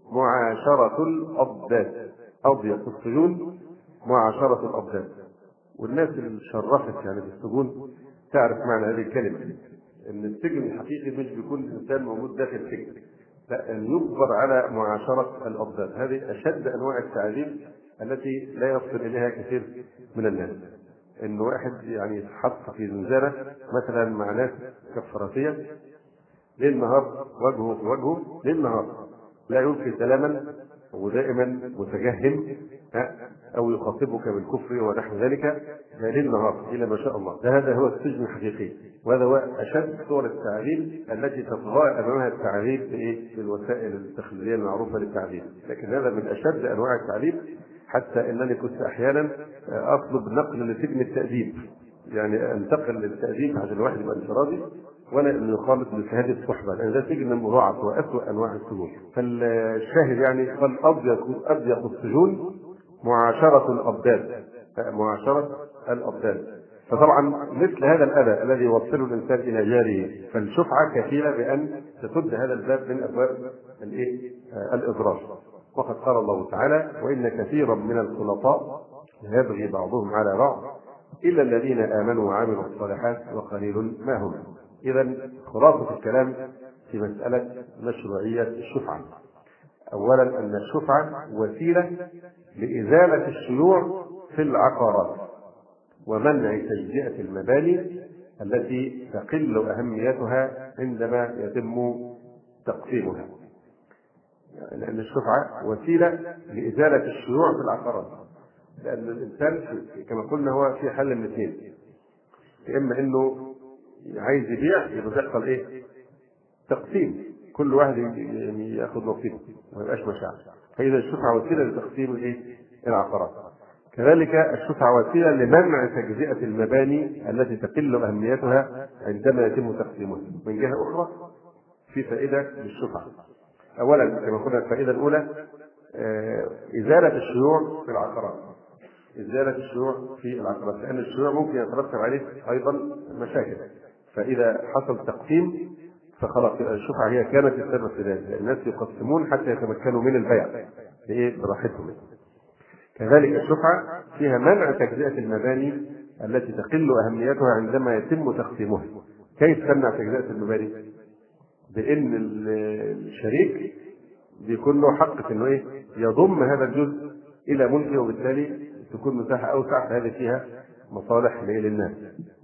معاشرة الأضداد، أضيق السجون معاشرة الأضداد. والناس اللي شرفت يعني في السجون تعرف معنى هذه الكلمة، إن السجن الحقيقي مش بيكون الإنسان موجود داخل السجن، لا، أن يجبر على معاشرة الأضداد. هذه أشد أنواع التعذيب التي لا يصل إليها كثير من الناس. إن واحد يعني يتحط في زنزانة مثلا مع ناس كفاراتية ليل نهار، وجهه في وجهه ليل نهار، لا يلقي سلاما ودائما متجهم أو يخاطبك بالكفر ونحو ذلك ليل نهار إلى ما شاء الله. هذا هو السجن الحقيقي، وهذا هو أشد صور التعذيب التي تتضاءل أمامها التعذيب بالوسائل التقليدية المعروفة للتعذيب، لكن هذا من أشد أنواع التعذيب، حتى أنني كنت أحيانا أطلب نقل لسجن التأديب، يعني أنتقل للتأديب عشان الواحد يبقى انفرادي ولا أن يخالط بشهادة الصحبة، لأن ده سجن مضاعف وأسوأ أنواع السجون. فالشاهد يعني قال أضيق السجون معاشرة الأضداد، معاشرة الأضداد. فطبعا مثل هذا الأذى الذي يوصله الإنسان إلى جاره، فالشفعة كفيلة بأن تسد هذا الباب من أبواب الإضرار. وقد قال الله تعالى: وإن كثيرا من الخلطاء لا يبغي بعضهم على بعض إلا الذين آمنوا وعملوا الصالحات وقليل ما هم. إذا خلاصة الكلام في مسألة مشروعية الشفعة: أولا أن الشفعة وسيلة لإزالة الشيوع في العقارات ومنع تجزئة المباني التي تقل أهميتها عندما يتم تقسيمها، لأن الشفعة وسيلة لإزالة الشيوع في العقارات. لأن الإنسان كما قلنا هو في حل من اثنين: إما إنه عايز يبيع يبقى يحصل تقسيم، كل واحد ياخذ نصيبه وما يبقاش مشاعر. فإذا الشفعة وسيلة لتقسيم العقارات. كذلك الشفعة وسيلة لمنع تجزئة المباني التي تقل أهميتها عندما يتم تقسيمها. من جهة أخرى في فائدة للشفعة: أولا كما قلنا الفائدة الأولى إزالة الشيوع في العقارات، إزالة الشيوع في العقارات، لأن الشيوع ممكن يترتب عليه أيضا مشاكل. فإذا حصل تقسيم فخلاص الشفعة هي كانت السبب في ذلك، الناس يقسمون حتى يتمكنوا من البيع براحتهم. كذلك الشفعة فيها منع تجزئة المباني التي تقل أهميتها عندما يتم تقسيمها. كيف تمنع تجزئة المباني؟ بأن الشريك بيكون له حق في إنه يضم هذا الجزء إلى ملكه، وبالتالي تكون مساحة أوسع، فهذه فيها مصالح للناس.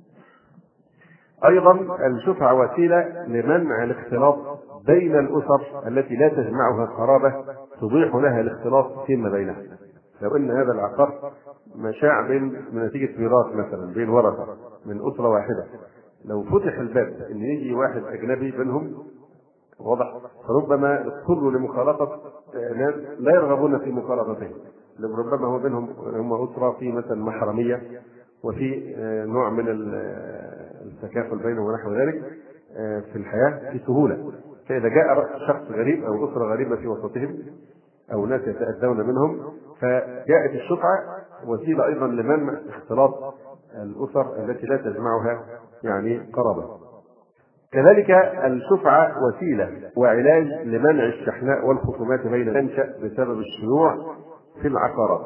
أيضا الشفعة وسيلة لمنع الاختلاط بين الأسر التي لا تجمعها قرابة تبيح لها الاختلاط فيما بينها. لو ان هذا العقار مشاع من نتيجه ميراث مثلا بين ورثه من اسره واحده، لو فتح الباب ان يجي واحد اجنبي بينهم واضح، فربما اضطروا لمخالطه ناس لا يرغبون في مخالطتهم، ربما هو بينهم هم اسره في مثلا محرميه وفي نوع من التكافل بينهم ونحو ذلك في الحياه في سهوله. فاذا جاء شخص غريب او اسره غريبه في وسطهم او ناس يتأذون منهم، فجاءت الشفعه وسيله ايضا لمنع اختلاط الاسر التي لا تجمعها يعني قرابه. كذلك الشفعة وسيلة وعلاج لمنع الشحناء والخصومات بين تنشأ بسبب الشيوع في العقارات.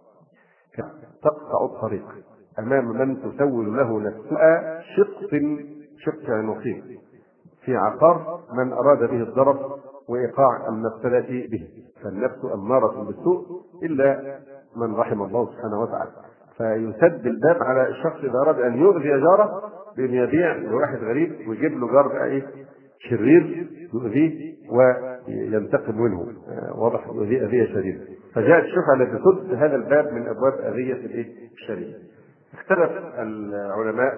تقطع الطريق أمام من تسول له نفسها شق نصيب في عقار من أراد به الضرر وإيقاع المفسدة به، فالنفس أمارة بالسوء إلا من رحم الله سبحانه وتعالى، فيسد الباب على الشخص إذا أراد أن يؤذي جاره بأن يبيع لواحد غريب ويجيب له جار بقى شرير يؤذيه وينتقم منه، واضح يؤذيه أذية شديدة. فجاءت الشفعة التي تسد هذا الباب من أبواب أذية الشريك. اختلف العلماء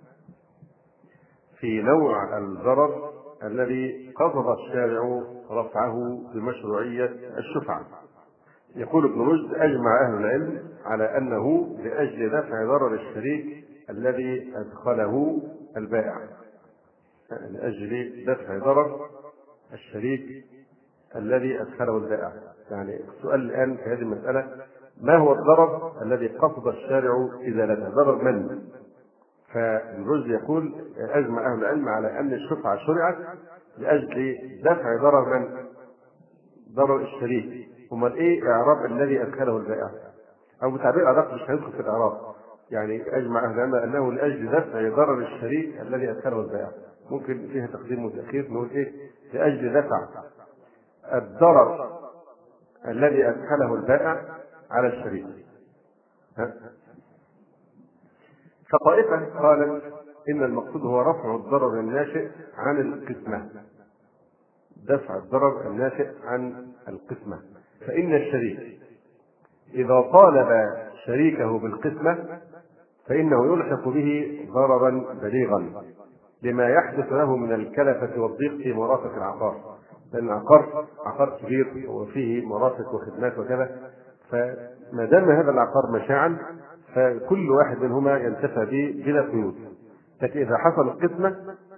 في نوع الضرر الذي قصد الشارع رفعه بمشروعية الشفعة. يقول ابن رشد: أجمع أهل العلم على أنه لأجل دفع ضرر الشريك الذي أدخله البائع، لأجل دفع ضرر الشريك الذي أدخله البائع. يعني السؤال الآن في هذه المسألة: ما هو الضرر الذي قصد الشارع إزالته؟ ضرر من؟ فابن رشد يقول: أجمع أهل العلم على أن الشفعة شرعت لأجل دفع ضرر من؟ ضرر الشريك. امال ايه اعراب الذي ادخله البائع؟ او بتعبير ادق مش هندخل في الاعراب، يعني اجمع اهل العلم انه لاجل دفع ضرر الشريك الذي ادخله البائع. ممكن فيها تقديم وتاخير، نقول ايه؟ لاجل دفع الضرر الذي ادخله البائع على الشريك. فطائفه قالت ان المقصود هو رفع الضرر الناشئ عن القسمه، دفع الضرر الناشئ عن القسمه. فإن الشريك إذا طالب شريكه بالقسمة فإنه يلحق به ضررا بليغا لما يحدث له من الكلفة والضيق في مرافق العقار، لأن العقار عقار كبير وفيه مرافق وخدمات وكذا، فما دام هذا العقار مشاعا فكل واحد منهما ينتفع به بلا قيود. لكن إذا حصل القسمة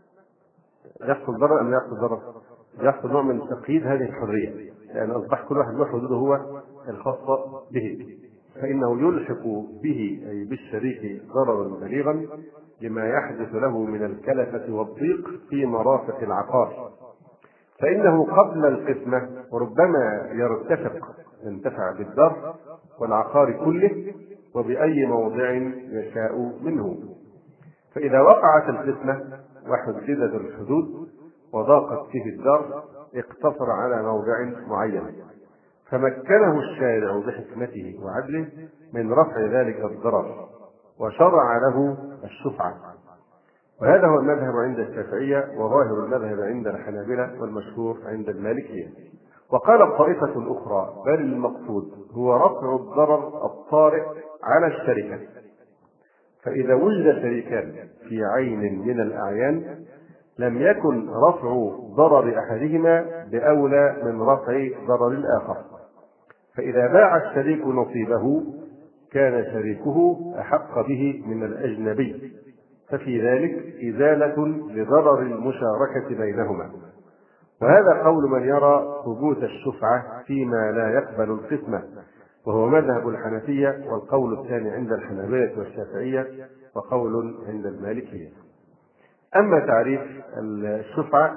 يحصل ضرر أم لا يحصل ضرر؟ يحصل نوع من تقييد هذه الحرية، لأن أصبح كل واحد له حدوده هو الخاصة به، فإنه يلحق به أي بالشريك ضررا بليغا لما يحدث له من الكلفة والضيق في مرافق العقار، فإنه قبل القسمة وربما ينتفع بالدار والعقار كله وبأي موضع يشاء منه. فإذا وقعت القسمة وحددت الحدود وضاقت فيه الدار اقتصر على موضع معين، فمكنه الشارع بحكمته وعدله من رفع ذلك الضرر وشرع له الشفعة. وهذا هو المذهب عند الشافعية وظاهر المذهب عند الحنابلة والمشهور عند المالكية. وقال طائفة أخرى: بل المقصود هو رفع الضرر الطارئ على الشركة، فإذا وجد شريكان في عين من الأعيان لم يكن رفع ضرر أحدهما بأولى من رفع ضرر الآخر، فإذا باع الشريك نصيبه كان شريكه أحق به من الأجنبي، ففي ذلك إزالة لضرر المشاركة بينهما. وهذا قول من يرى ثبوت الشفعة فيما لا يقبل القسمة، وهو مذهب الحنفية، والقول الثاني عند الحنابلة والشافعية، وقول عند المالكية. أما تعريف الشفعة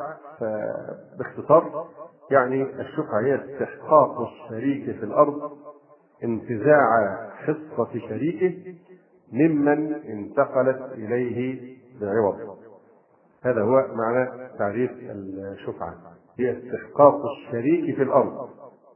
باختصار يعني الشفعة هي استحقاق الشريك في الأرض انتزاع حصة شريكه ممن انتقلت إليه بعوض. هذا هو معنى تعريف الشفعة، هي استحقاق الشريك في الأرض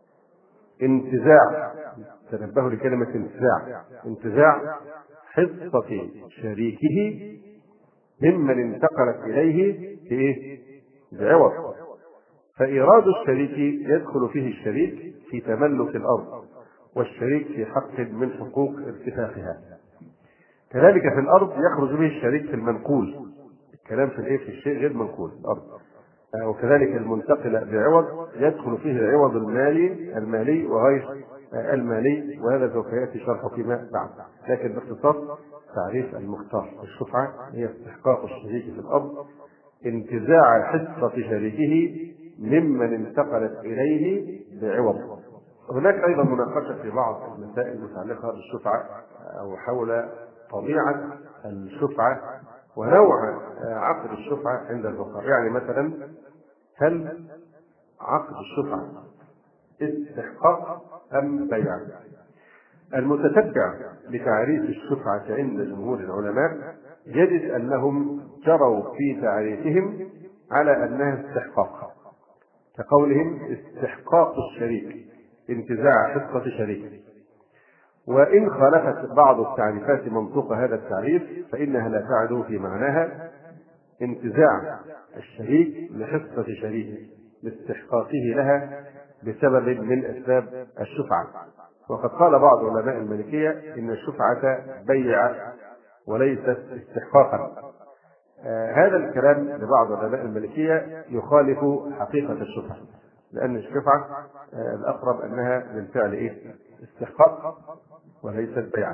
انتزاع، تنبهوا لكلمة انتزاع حصة شريكه ممن انتقلت إليه بعوض. فإيراد الشريك يدخل فيه الشريك في تملك الأرض، والشريك في حق من حقوق ارتفاقها. كذلك في الأرض يخرج به الشريك في المنقول، الكلام في الإيه؟ في الشيء غير منقول الأرض. وكذلك المنتقل بعوض يدخل فيه العوض المالي وغير المالي، وهذا سوف يأتي شرحه فيما بعد. لكن باختصار تعريف المختار الشفعة هي استحقاق الشريك في الأرض انتزاع حصة شريكه ممن انتقلت إليه بعوض. هناك أيضا مناقشة في بعض المسائل المتعلقة بالشفعة أو حول طبيعة الشفعة ونوع عقد الشفعة عند الفقهاء. يعني مثلا هل عقد الشفعة استحقاق أم بيع؟ المتتبع لتعريف الشفعة عند جمهور العلماء يجد أنهم جروا في تعريفهم على أنها استحقاق، كقولهم استحقاق الشريك انتزاع حصة شريكه. وإن خالفت بعض التعريفات منطوق هذا التعريف فإنها لا تعدو في معناها انتزاع الشريك لحصة شريكه لاستحقاقه لها بسبب من أسباب الشفعة. وقد قال بعض علماء المالكية إن الشفعة بيع وليست استحقاقا. هذا الكلام لبعض علماء المالكية يخالف حقيقة الشفعة، لأن الشفعة الأقرب أنها من فعل استحقاق وليست بيعا.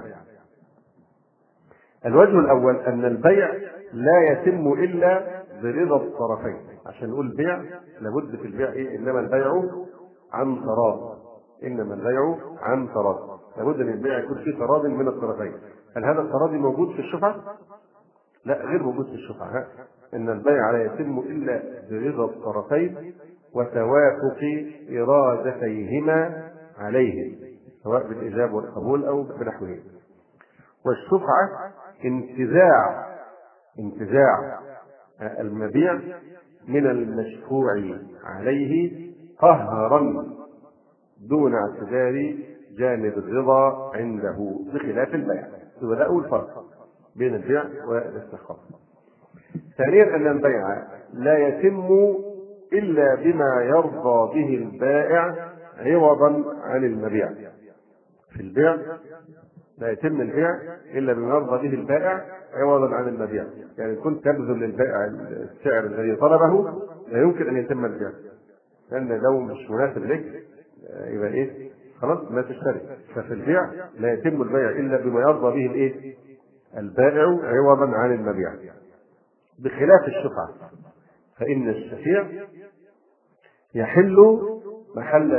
الوجه الأول أن البيع لا يتم إلا برضا الطرفين. عشان نقول بيع لابد في البيع إنما البيع عن تراض، إنما البيع عن تراض، لابد أن البيع يكون فيه تراض من الطرفين. هل هذا التراضي موجود في الشفعة؟ لا، غير موجود في الشفعة. إن البيع لا يتم إلا برضا الطرفين وتوافق إرادتيهما عليه، سواء بالإجابة والقبول أو بنحوه. والشفعة انتزاع المبيع من المشفوع عليه قهرا دون اعتبار جانب الرضا عنده، بخلاف البيع. وده أول فرق بين البيع والاستحقاق. ثانيا أن البيع لا يتم إلا بما يرضى به البائع عوضا عن المبيع. في البيع لا يتم البيع إلا بما يرضى به البائع عوضا عن المبيع. يعني كنت تبذل للبائع السعر الذي طلبه لا يمكن أن يتم البيع، لأن لو مش مناسب لك يبقى خلاص ما تشتري. ففي البيع لا يتم البيع إلا بما يرضى به البائع عوضا عن المبيع، بخلاف الشفعة فإن الشفيع يحل محل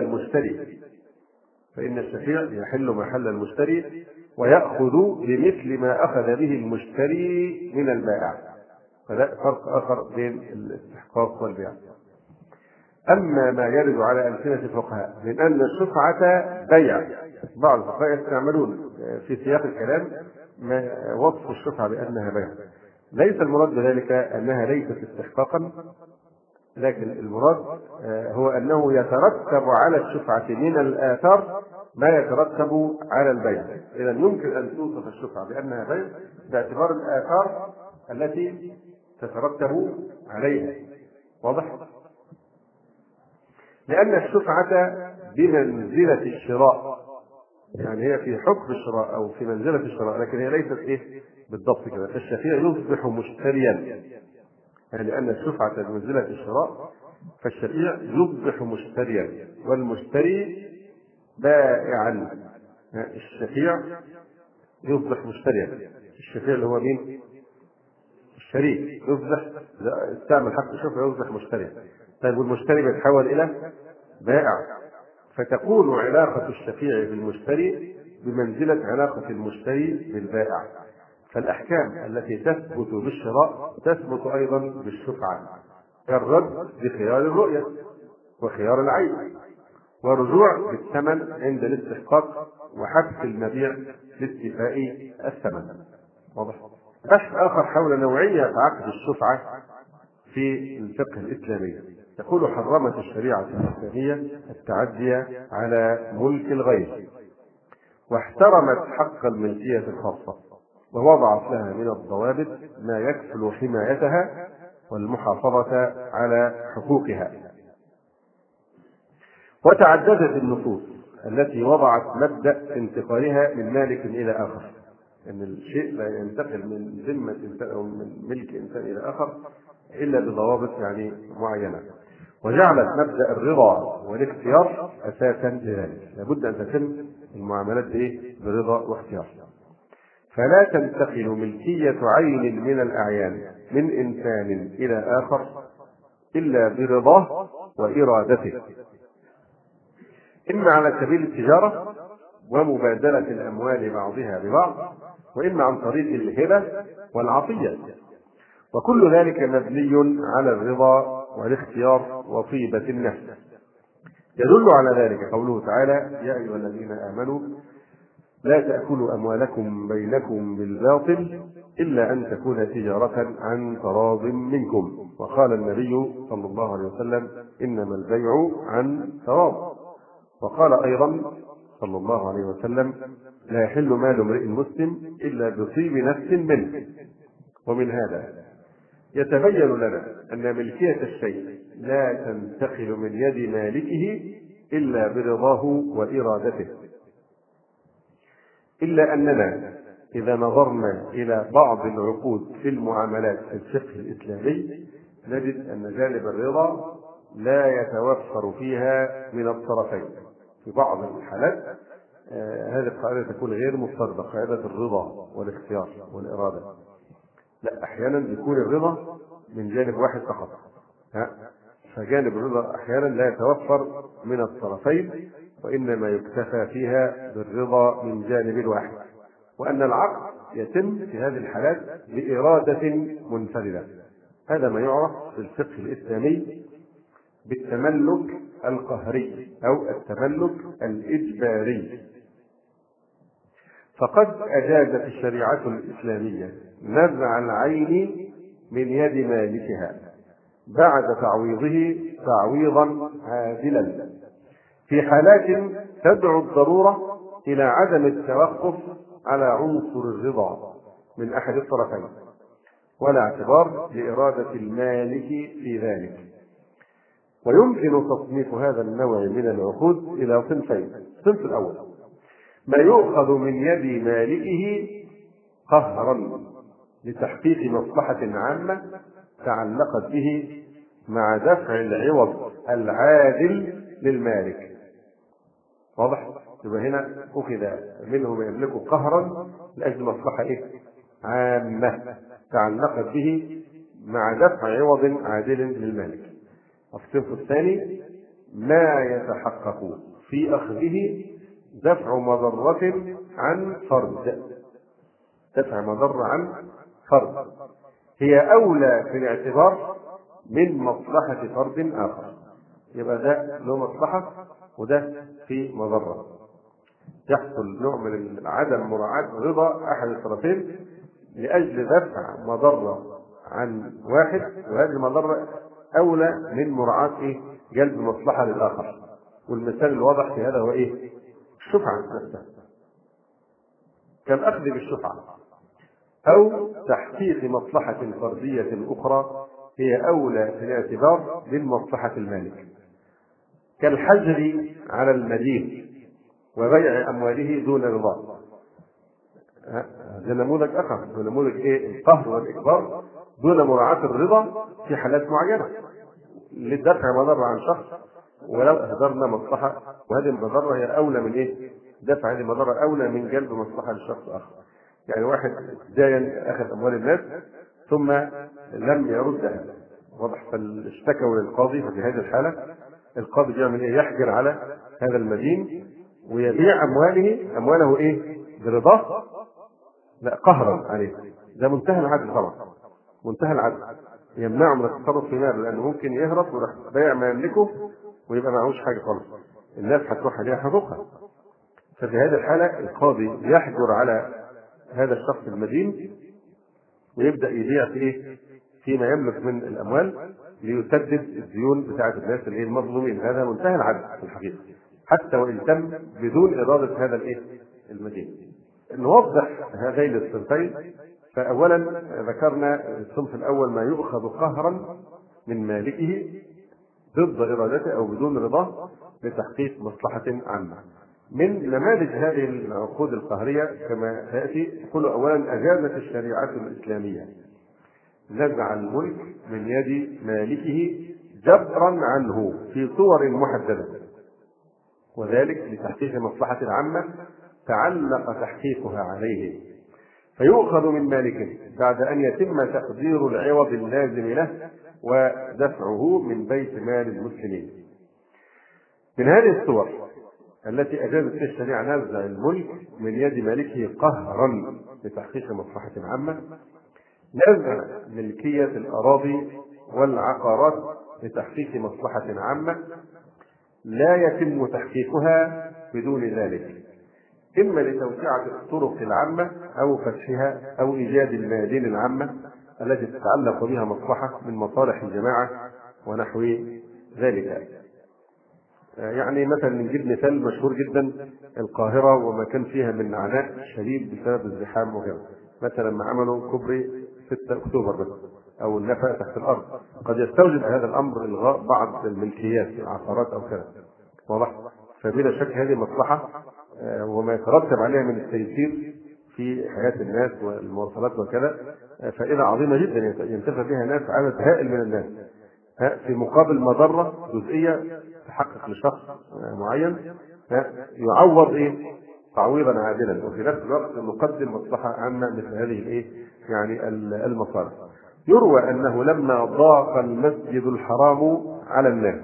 المشتري ويأخذ بمثل ما أخذ به المشتري من البائع. فلا فرق آخر بين الاستحقاق والبيع. أما ما يرد على ألسنة الفقهاء من أن الشفعة بيع، بعض الفقهاء يستعملون في سياق الكلام وصف الشفعة بأنها بيع. ليس المراد بذلك أنها ليست استحقاقا، لكن المراد هو أنه يترتب على الشفعة من الآثار ما يترتب على البيع. إذا يمكن أن توصف الشفعة بأنها بيع باعتبار الآثار التي تترتب عليها. واضح؟ لأن الشفعة بمنزلة الشراء، يعني هي في حكم الشراء أو في منزلة الشراء، لكن هي ليست بالضبط كده. فالشفيع يصبح مشتريا، يعني لأن الشفعة بمنزلة الشراء فالشفيع يصبح مشتريا والمشتري بائعا. الشفيع يصبح مشتريا، الشفيع اللي هو مين؟ الشريك يصبح استعمل حق الشفعة يصبح مشتريا. طيب والمشتري بيتحول إلى بائع، فتكون علاقة الشفيع بالمشتري بمنزلة علاقة المشتري بالبائع. فالأحكام التي تثبت بالشراء تثبت أيضا بالشفعة، كالرد بخيار الرؤية وخيار العين، ورجوع بالثمن عند الاستحقاق، وحبس المبيع لاتفاء الثمن. واضح؟ بحث آخر حول نوعية عقد الشفعة في الفقه الإسلامي. يقول: حرمت الشريعة الإسلامية التعدي على ملك الغير، واحترمت حق الملكية الخاصة، ووضعت لها من الضوابط ما يكفل حمايتها والمحافظة على حقوقها. وتعددت النصوص التي وضعت مبدأ انتقالها من مالك إلى آخر، أن الشيء لا ينتقل من ذمة إنسان أو من ملك إنسان إلى آخر إلا بضوابط يعني معينة، وجعلت مبدأ الرضا والاختيار أساسا لذلك. لابد أن تتم المعاملات برضا واختيار. فلا تنتقل ملكية عين من الأعيان من إنسان إلى آخر إلا برضاه وإرادته، إما على سبيل التجارة ومبادلة الأموال بعضها ببعض، وإما عن طريق الهبة والعطية، وكل ذلك مبني على الرضا والاختيار وطيبة النفس. يدل على ذلك قوله تعالى: يا أيها الذين آمنوا لا تأكلوا أموالكم بينكم بالباطل إلا أن تكون تجارة عن تراض منكم. وقال النبي صلى الله عليه وسلم: إنما البيع عن تراض. وقال أيضا صلى الله عليه وسلم: لا يحل مال امرئ مسلم إلا بطيب نفس منه. ومن هذا يتبين لنا أن ملكية الشيء لا تنتقل من يد مالكه إلا برضاه وإرادته، إلا أننا إذا نظرنا إلى بعض العقود في المعاملات في الفقه الإسلامي نجد أن جانب الرضا لا يتوفر فيها من الطرفين. في بعض الحالات هذه القاعدة تكون غير مضطردة، قاعدة الرضا والاختيار والإرادة. لا، أحيانا يكون الرضا من جانب واحد فقط، فجانب الرضا أحيانا لا يتوفر من الطرفين، وإنما يكتفى فيها بالرضا من جانب واحد، وأن العقد يتم في هذه الحالات بإرادة منفردة. هذا ما يعرف في الفقه الإسلامي بالتملك القهري أو التملك الإجباري. فقد أجازت الشريعة الإسلامية نزع العين من يد مالكها بعد تعويضه تعويضا عادلا في حالات تدعو الضرورة إلى عدم التوقف على عنصر الرضا من أحد الطرفين، ولا اعتبار لإرادة المالك في ذلك. ويمكن تصنيف هذا النوع من العقود إلى صنفين. الصنف الأول ما يؤخذ من يد مالكه قهرا لتحقيق مصلحة عامة تعلقت به مع دفع العوض العادل للمالك. واضح؟ يبقى هنا أخذ منه ما يملكه قهرا لأجل مصلحة عامة تعلقت به مع دفع عوض عادل للمالك. الصنف الثاني ما يتحقق في أخذه دفع مضرة عن فرد، دفع مضرة عن فرد هي أولى في الاعتبار من مصلحة فرد آخر. يبقى ده له مصلحة وده في مضرة، يحصل نوع من عدم مراعاة رضا أحد الطرفين لأجل دفع مضرة عن واحد، وهذه المضرة أولى من مراعاة جلب مصلحة للآخر. والمثال الواضح في هذا هو الشفعة نفسها، كالأخذ بالشفعة أو تحقيق مصلحة فردية أخرى هي أولى في الاعتبار من مصلحة المالك، كالحجر على المدين وبيع أمواله دون رضا. هذا نموذج آخر، نموذج القهر والإجبار دون مراعاة الرضا في حالات معينة لدفع مضرة عن شخص ولو أهدرنا مصلحة، وهذه المضرة هي أولى من دفع هذه المضرة أولى من جلب مصلحة لشخص آخر. يعني واحد داين أخذ أموال الناس ثم لم يردها، واضح، فاشتكوا للقاضي. ففي هذه الحالة القاضي يعمل يحجر على هذا المدين ويبيع أمواله برضاه؟ لا، قهرا عليه. ده منتهى العدل طبعا، منتهى العدل، يمنعه من التصرف في ماله، لأنه ممكن يهرب ويروح بيع ما يملكه ويبقى معهوش حاجة خالص، الناس هتروح عليها حقوقها. ففي هذه الحالة القاضي يحجر على هذا الشخص المدين ويبدأ يبيع فيما يملك من الأموال ليسدد الديون بتاعة الناس المظلومين. هذا منتهى العدل في الحقيقة، حتى وإن تم بدون إرادة هذا المدين. نوضح هذين الصنفين. فأولا ذكرنا الصنف الأول ما يؤخذ قهرا من مالكه ضد إرادته أو بدون رضاه لتحقيق مصلحة عامة. من نماذج هذه العقود القهرية كما سيأتي، يقول أولا أجازت الشريعة الإسلامية نزع الملك من يد مالكه جبرا عنه في صور محددة، وذلك لتحقيق مصلحة عامة تعلق تحقيقها عليه، فيؤخذ من مالكه بعد أن يتم تقدير العوض اللازم له ودفعه من بيت مال المسلمين. من هذه الصور التي أجازت فيها الشريعة نزع الملك من يد مالكه قهرا لتحقيق مصلحة عامة، نزع ملكية الأراضي والعقارات لتحقيق مصلحة عامة لا يتم تحقيقها بدون ذلك، إما لتوسعة الطرق العامة أو فتحها أو إيجاد الميادين العامة التي تتعلق بها مصلحة من مصالح الجماعة ونحو ذلك. يعني مثلا نجيب مثال مشهور جدا، القاهرة وما كان فيها من عناء شديد بسبب الزحام وغيره. مثلا لما عملوا كوبري 6 أكتوبر بس أو النفق تحت الأرض، قد يستوجب هذا الأمر إلغاء بعض الملكيات العقارات أو كذا، واضح؟ فبلا شك هذه مصلحة وما يترتب عليها من التيسير في حياة الناس والمواصلات وكذا، فإذا عظيمة جدا ينتفع بها ناس، عدد هائل من الناس، في مقابل مضرة جزئية تحقق لشخص معين يعوض تعويضا عادلا، وفي نفس الوقت نقدم مصلحة عامة مثل هذه يعني المصالح. يروى أنه لما ضاق المسجد الحرام على الناس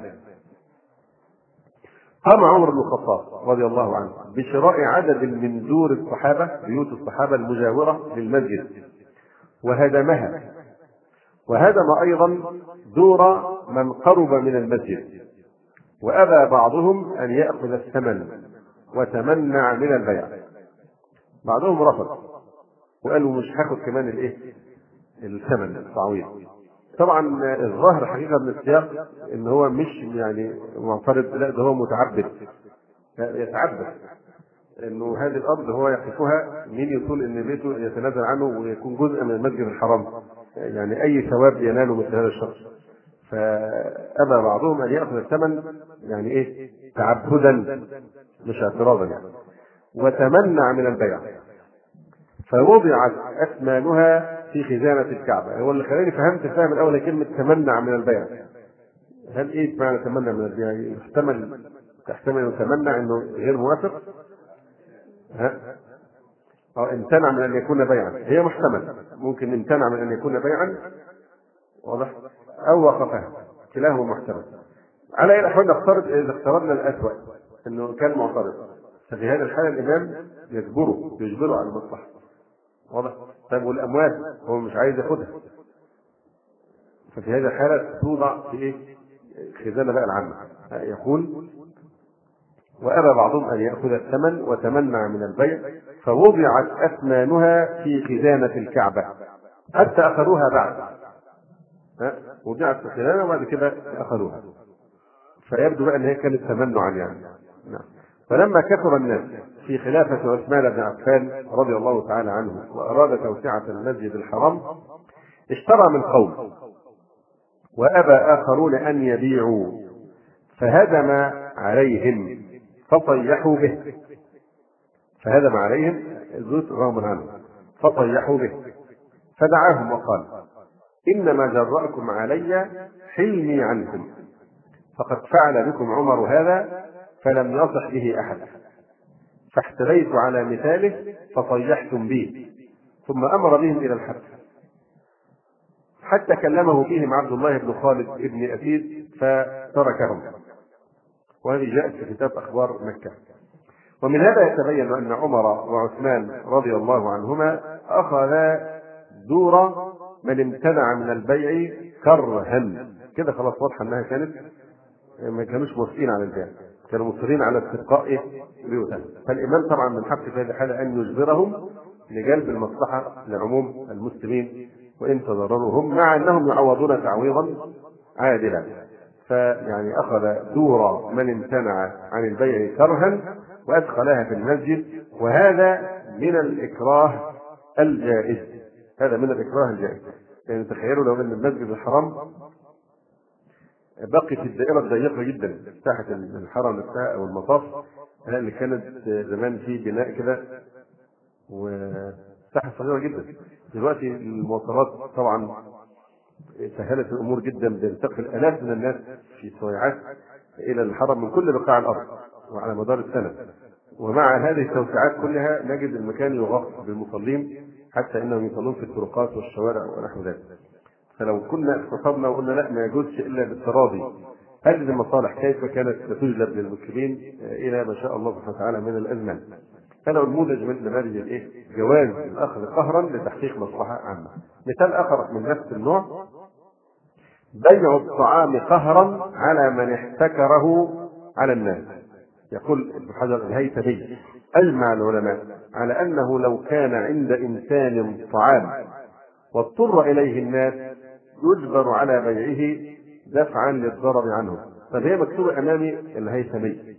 قام عمر بن الخطاب رضي الله عنه بشراء عدد من دور الصحابة، بيوت الصحابة المجاورة للمسجد، وهدمها، وهدم أيضا دور من قرب من المسجد، وأبى بعضهم أن يأخذ الثمن وتمنع من البيع. بعضهم رفض وقالوا مش هاخد كمان الثمن التعويض. طبعا الظاهر حقيقة من السياق ان هو مش يعني معترض، لا ده هو متعبد، يتعبد انه هذه الارض هو يقفها، مين يقول ان بيته يتنازل عنه ويكون جزء من المسجد الحرام، يعني اي ثواب يناله مثل هذا الشخص. فابى بعضهم ان ياخذ الثمن يعني تعبدا مش اعتراضا يعني، وتمنع من البيع، فوضعت اثمانها في خزانة الكعبة. هو اللي خلاني فهمت فهم الاول كلمة تمنع من البيع. هل معنى تمنع من البيع؟ تحتمل يتمنع انه غير موافق، أو امتنع من أن يكون بيعا، هي محتمل، ممكن امتنع من أن يكون بيعا، واضح، أو وقفها، كلاهما محتمل. على أي الأحوال نفترض إذا افترضنا الأسوأ أنه كان معترض، ففي هذه الحالة الإمام يجبره على المصلحة، واضح. طيب والأموال هو مش عايز ياخدها، ففي هذه الحالة توضع في خزانة بقى العامة. يقول وأبى بعضهم أن يأخذ الثمن وتمنع من البيع، فوضعت أثمانها في خزانة الكعبة حتى أخذوها بعد، وضعت في خزانة وبعد كده أخذوها، فيبدو بقى أن هي كانت تمنعا يعني. فلما كثر الناس في خلافة عثمان بن عفان رضي الله تعالى عنه وأراد توسعة المسجد الحرام، اشترى من قوم وأبى آخرون أن يبيعوا، فهدم عليهم فطيحوا به، فهدم عليهم البيوت رغما عنه فطيحوا به، فدعاهم وقال إنما جرأكم علي حلمي عنكم، فقد فعل بكم عمر هذا فلم يصح به أحد، فاحتليت على مثاله فطيحتم بي، ثم أمر بهم إلى الحبس، حتى كلمه فيهم عبد الله بن خالد بن أسيد فتركهم. وهذه جاءت في كتاب أخبار مكة. ومن هذا يتبين أن عمر وعثمان رضي الله عنهما أخذا دور من امتنع من البيع كرها، كده خلاص واضحة أنها ما كانوش موافقين على البيع، كانوا مصرين على استبقاء بيوتهم، فالإمام طبعا من حق في هذه الحالة أن يجبرهم لجلب المصلحة لعموم المسلمين وإن تضرروا هم، مع أنهم يعوضون تعويضا عادلا. فيعني أخذ دور من امتنع عن البيع كرها وأدخلها في المسجد، وهذا من الإكراه الجائز، هذا من الإكراه الجائز. يعني تخيلوا لو أن المسجد الحرام بقي في الدائرة الضيقة جدا، مساحة الحرم نفسها أو المطاف اللي كانت زمان في بناء كده وساحه صغيره جدا. دلوقتي المواصلات طبعا سهلت الامور جدا، بينتقل الاف من الناس في سويعات الى الحرم من كل بقاع الارض وعلى مدار السنه. ومع هذه التوسعات كلها نجد المكان يغطى بالمصلين حتى انهم يصلون في الطرقات والشوارع ونحو ذلك. فلو كنا اقتصدنا وقلنا لا ما يجوزش الا بالتراضي، هذه المصالح كيف كانت تجلب للمسلمين الى ما شاء الله سبحانه وتعالى من الازمان. هذا نموذج من نماذج جواز الاخذ قهرا لتحقيق مصلحه عامه. مثال اخر من نفس النوع: بيع الطعام قهرا على من احتكره على الناس. يقول ابن حجر الهيثمي: اجمع العلماء على انه لو كان عند انسان طعام واضطر اليه الناس يجبر على بيعه دفعا للضرر عنه. طب هي مكتوبه امامي الهيثمي،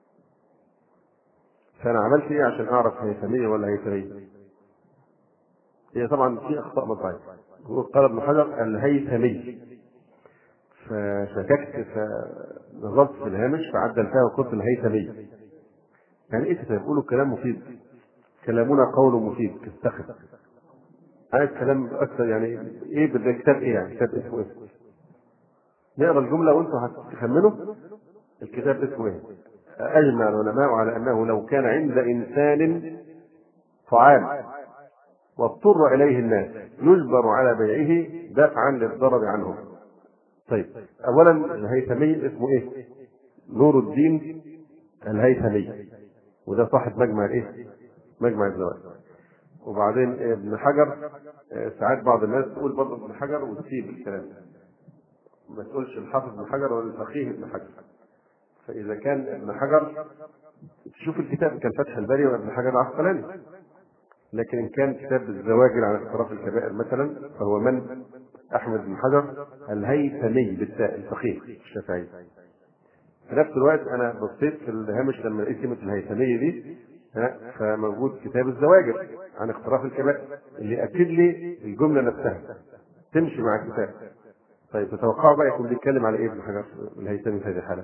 فانا عملت ايه عشان اعرف هيثمي ولا هيثمي؟ هي طبعا في اخطاء مطبعيه. قال ابن حجر الهيثمي، فشككت فنظرت في الهامش فعدلتها وقلت الهيثمي. يعني ايه كده؟ يقولوا كلام مفيد، كلامنا قول مفيد تستخف. عايز كلام اكثر، يعني ايه بدك كتاب ايه؟ يعني كتاب اسمه ايه؟ نقرا الجمله وانتم هتخمنوا الكتاب اسمه ايه. اجمع العلماء على انه لو كان عند انسان طعام واضطر اليه الناس يجبر على بيعه دفعا للضرر عنهم. طيب، اولا الهيثمي اسمه ايه؟ نور الدين الهيثمي، وده صاحب مجمع الايه؟ مجمع الزواج. وبعدين ابن حجر، ساعات بعض الناس تقول برضه ابن حجر وتسيب الكلام، ما تقولش الحافظ ابن حجر ولا الفقيه ابن حجر. فاذا كان ابن حجر تشوف الكتاب كان فتح الباري وابن حجر العسقلاني، لكن ان كان كتاب الزواجر عن اقتراف الكبائر مثلا فهو من؟ احمد بن حجر الهيثمي بالتاء، الفقيه الشافعي. في نفس الوقت انا بصيت في الهامش لما لقيت كلمه الهيثمي دي، فموجود كتاب الزواجر عن اقتراف الكبائر اللي اكد لي الجمله نفسها تمشي مع الكتاب. طيب تتوقعوا بقى يكون بيتكلم على ايه ابن حجر الهيثمي في هذه الحاله؟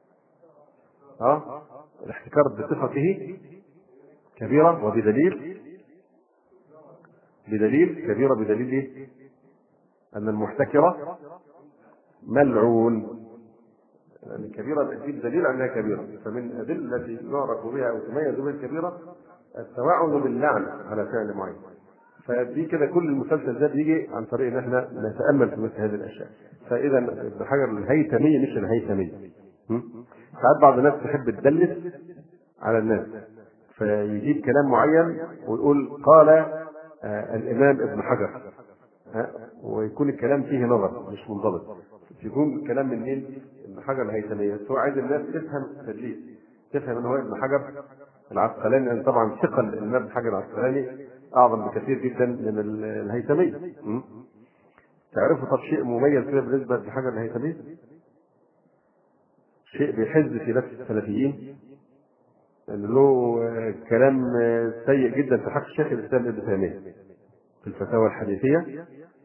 الاحتكار بصفته كبيره وبدليل كبيره بدليل ايه؟ ان المحتكر ملعون. يعني كبيره تجيب دليل انها كبيره، فمن الادله التي يعرف بها او تميز بها الكبيره التوعد باللعن على فعل معين. فدي كده كل المسلسل ده بيجي عن طريق ان احنا نتامل في مثل هذه الاشياء. فاذا ابن حجر الهيثمي مش الهيثمي. ساعات بعض الناس تحب تدلس على الناس، فيجيب كلام معين ويقول قال الامام ابن حجر، ويكون الكلام فيه نظر مش منضبط. يكون الكلام من مين؟ ابن حجر الهيثمي. بس هو عايز الناس تفهم تدليس، تفهم ان هو ابن حجر العسقلاني، لان طبعا ثقل الامام ابن حجر العسقلاني اعظم بكثير جدا من الهيثمي. تعرفوا طب شيء مميز كده بالنسبه لابن حجر الهيثمي؟ شيء بيحز في نفس السلفيين، ان له كلام سيء جدا في حق الشيخ الاسلام ابن تيميه في الفتاوى الحديثيه.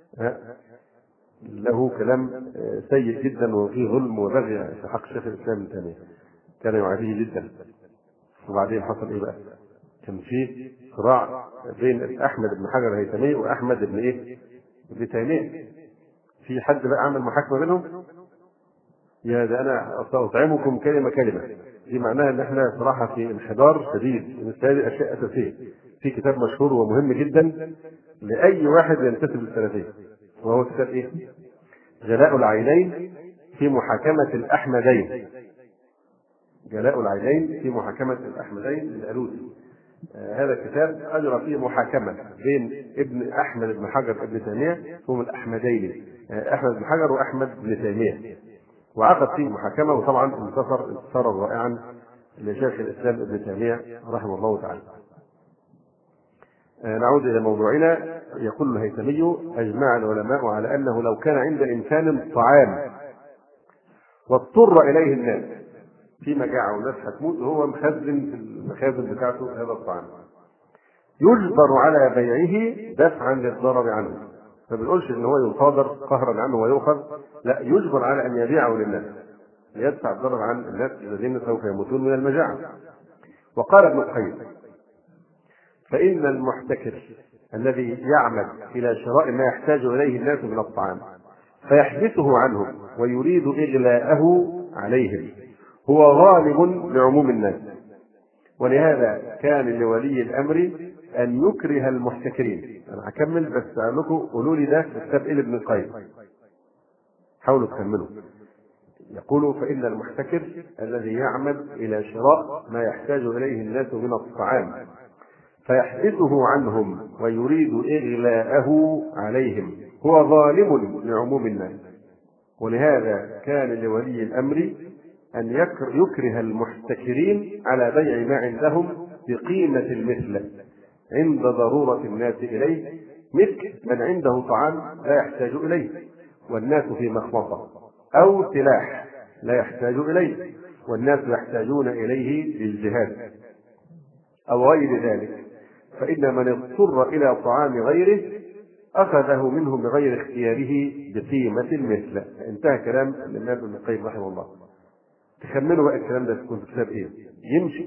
له كلام سيء جدا وفيه ظلم وبغي في حق الشيخ الاسلام ابن تيميه، كان يعاديه جدا. وبعدين حصل ايه بقى؟ كان في صراع بين احمد بن حجر الهيثمي واحمد بن ايه؟ ابن تيميه. في حد بقى عمل محاكمه بينهم؟ يا ده انا اطعمكم كلمه كلمه. دي معناها ان احنا صراحه في انحدار شديد. مثل هذه الاشياء اساسيه في كتاب مشهور ومهم جدا لاي واحد ينتسب للسلفيه، وهو كتاب ايه؟ جلاء العينين في محاكمه الاحمدين. جلاء العينين في محاكمه الاحمدين للالوسي. هذا الكتاب اجرى فيه محاكمه بين ابن احمد بن حجر ابن تيميه، هم الاحمدين، احمد بن حجر واحمد بن تيميه، وعقد فيه محاكمه. وطبعا انتصرا رائعا لشيخ الاسلام ابن تيميه رحمه الله تعالى. نعود الى موضوعنا. يقول الهيثمي: اجمع العلماء على انه لو كان عند انسان طعام واضطر اليه الناس في مجاعه والناس هتموت وهو مخزن في المخازن بتاعته هذا الطعام، يجبر على بيعه دفعا للضرر عنه. ما بنقولش ان هو يصادر قهرا عنه ويؤخذ، لا، يجبر على ان يبيعه للناس ليدفع الضرر عن الناس الذين سوف يموتون من المجاعه. وقال ابن القيم: فإن المحتكر الذي يعمد إلى شراء ما يحتاج إليه الناس من الطعام فيحبسه عنهم ويريد إغلاءه عليهم هو غالب لعموم الناس، ولهذا كان لولي الأمر أن يكره المحتكرين. أنا هكمل بس أقول لكم، قولوا لي ده في كتاب ابن القيم، حاولوا تكملوا. يقول: فإن المحتكر الذي يعمد إلى شراء ما يحتاج إليه الناس من الطعام فيحبسه عنهم ويريد إغلاءه عليهم هو ظالم لعموم الناس، ولهذا كان لولي الأمر أن يكره المحتكرين على بيع ما عندهم بقيمة المثل عند ضرورة الناس إليه، مثل من عنده طعام لا يحتاج إليه والناس في مخمصة، أو سلاح لا يحتاج إليه والناس يحتاجون إليه للجهاد، أو غير ذلك. فإن من اضطر إلى طعام غيره أخذه منه بغير اختياره بقيمة المثل. انتهى كلام الإمام ابن القيم رحمه الله. تخمنوا بقى الكلام ده يكون في كتاب إيه؟ يمشي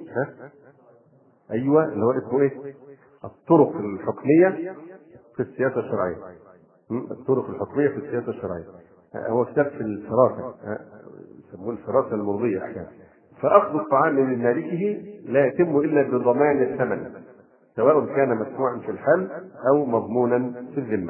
أيوه، اللي هو اسمه إيه؟ الطرق الحكمية في السياسة الشرعية. الطرق الحكمية في السياسة الشرعية هو كتاب في الفراسة، يسموه الفراسة المرضية أحيانا. فأخذ الطعام من مالكه لا يتم إلا بضمان الثمن، سواء كان مسموعا في الحل أو مضمونا في الذمة.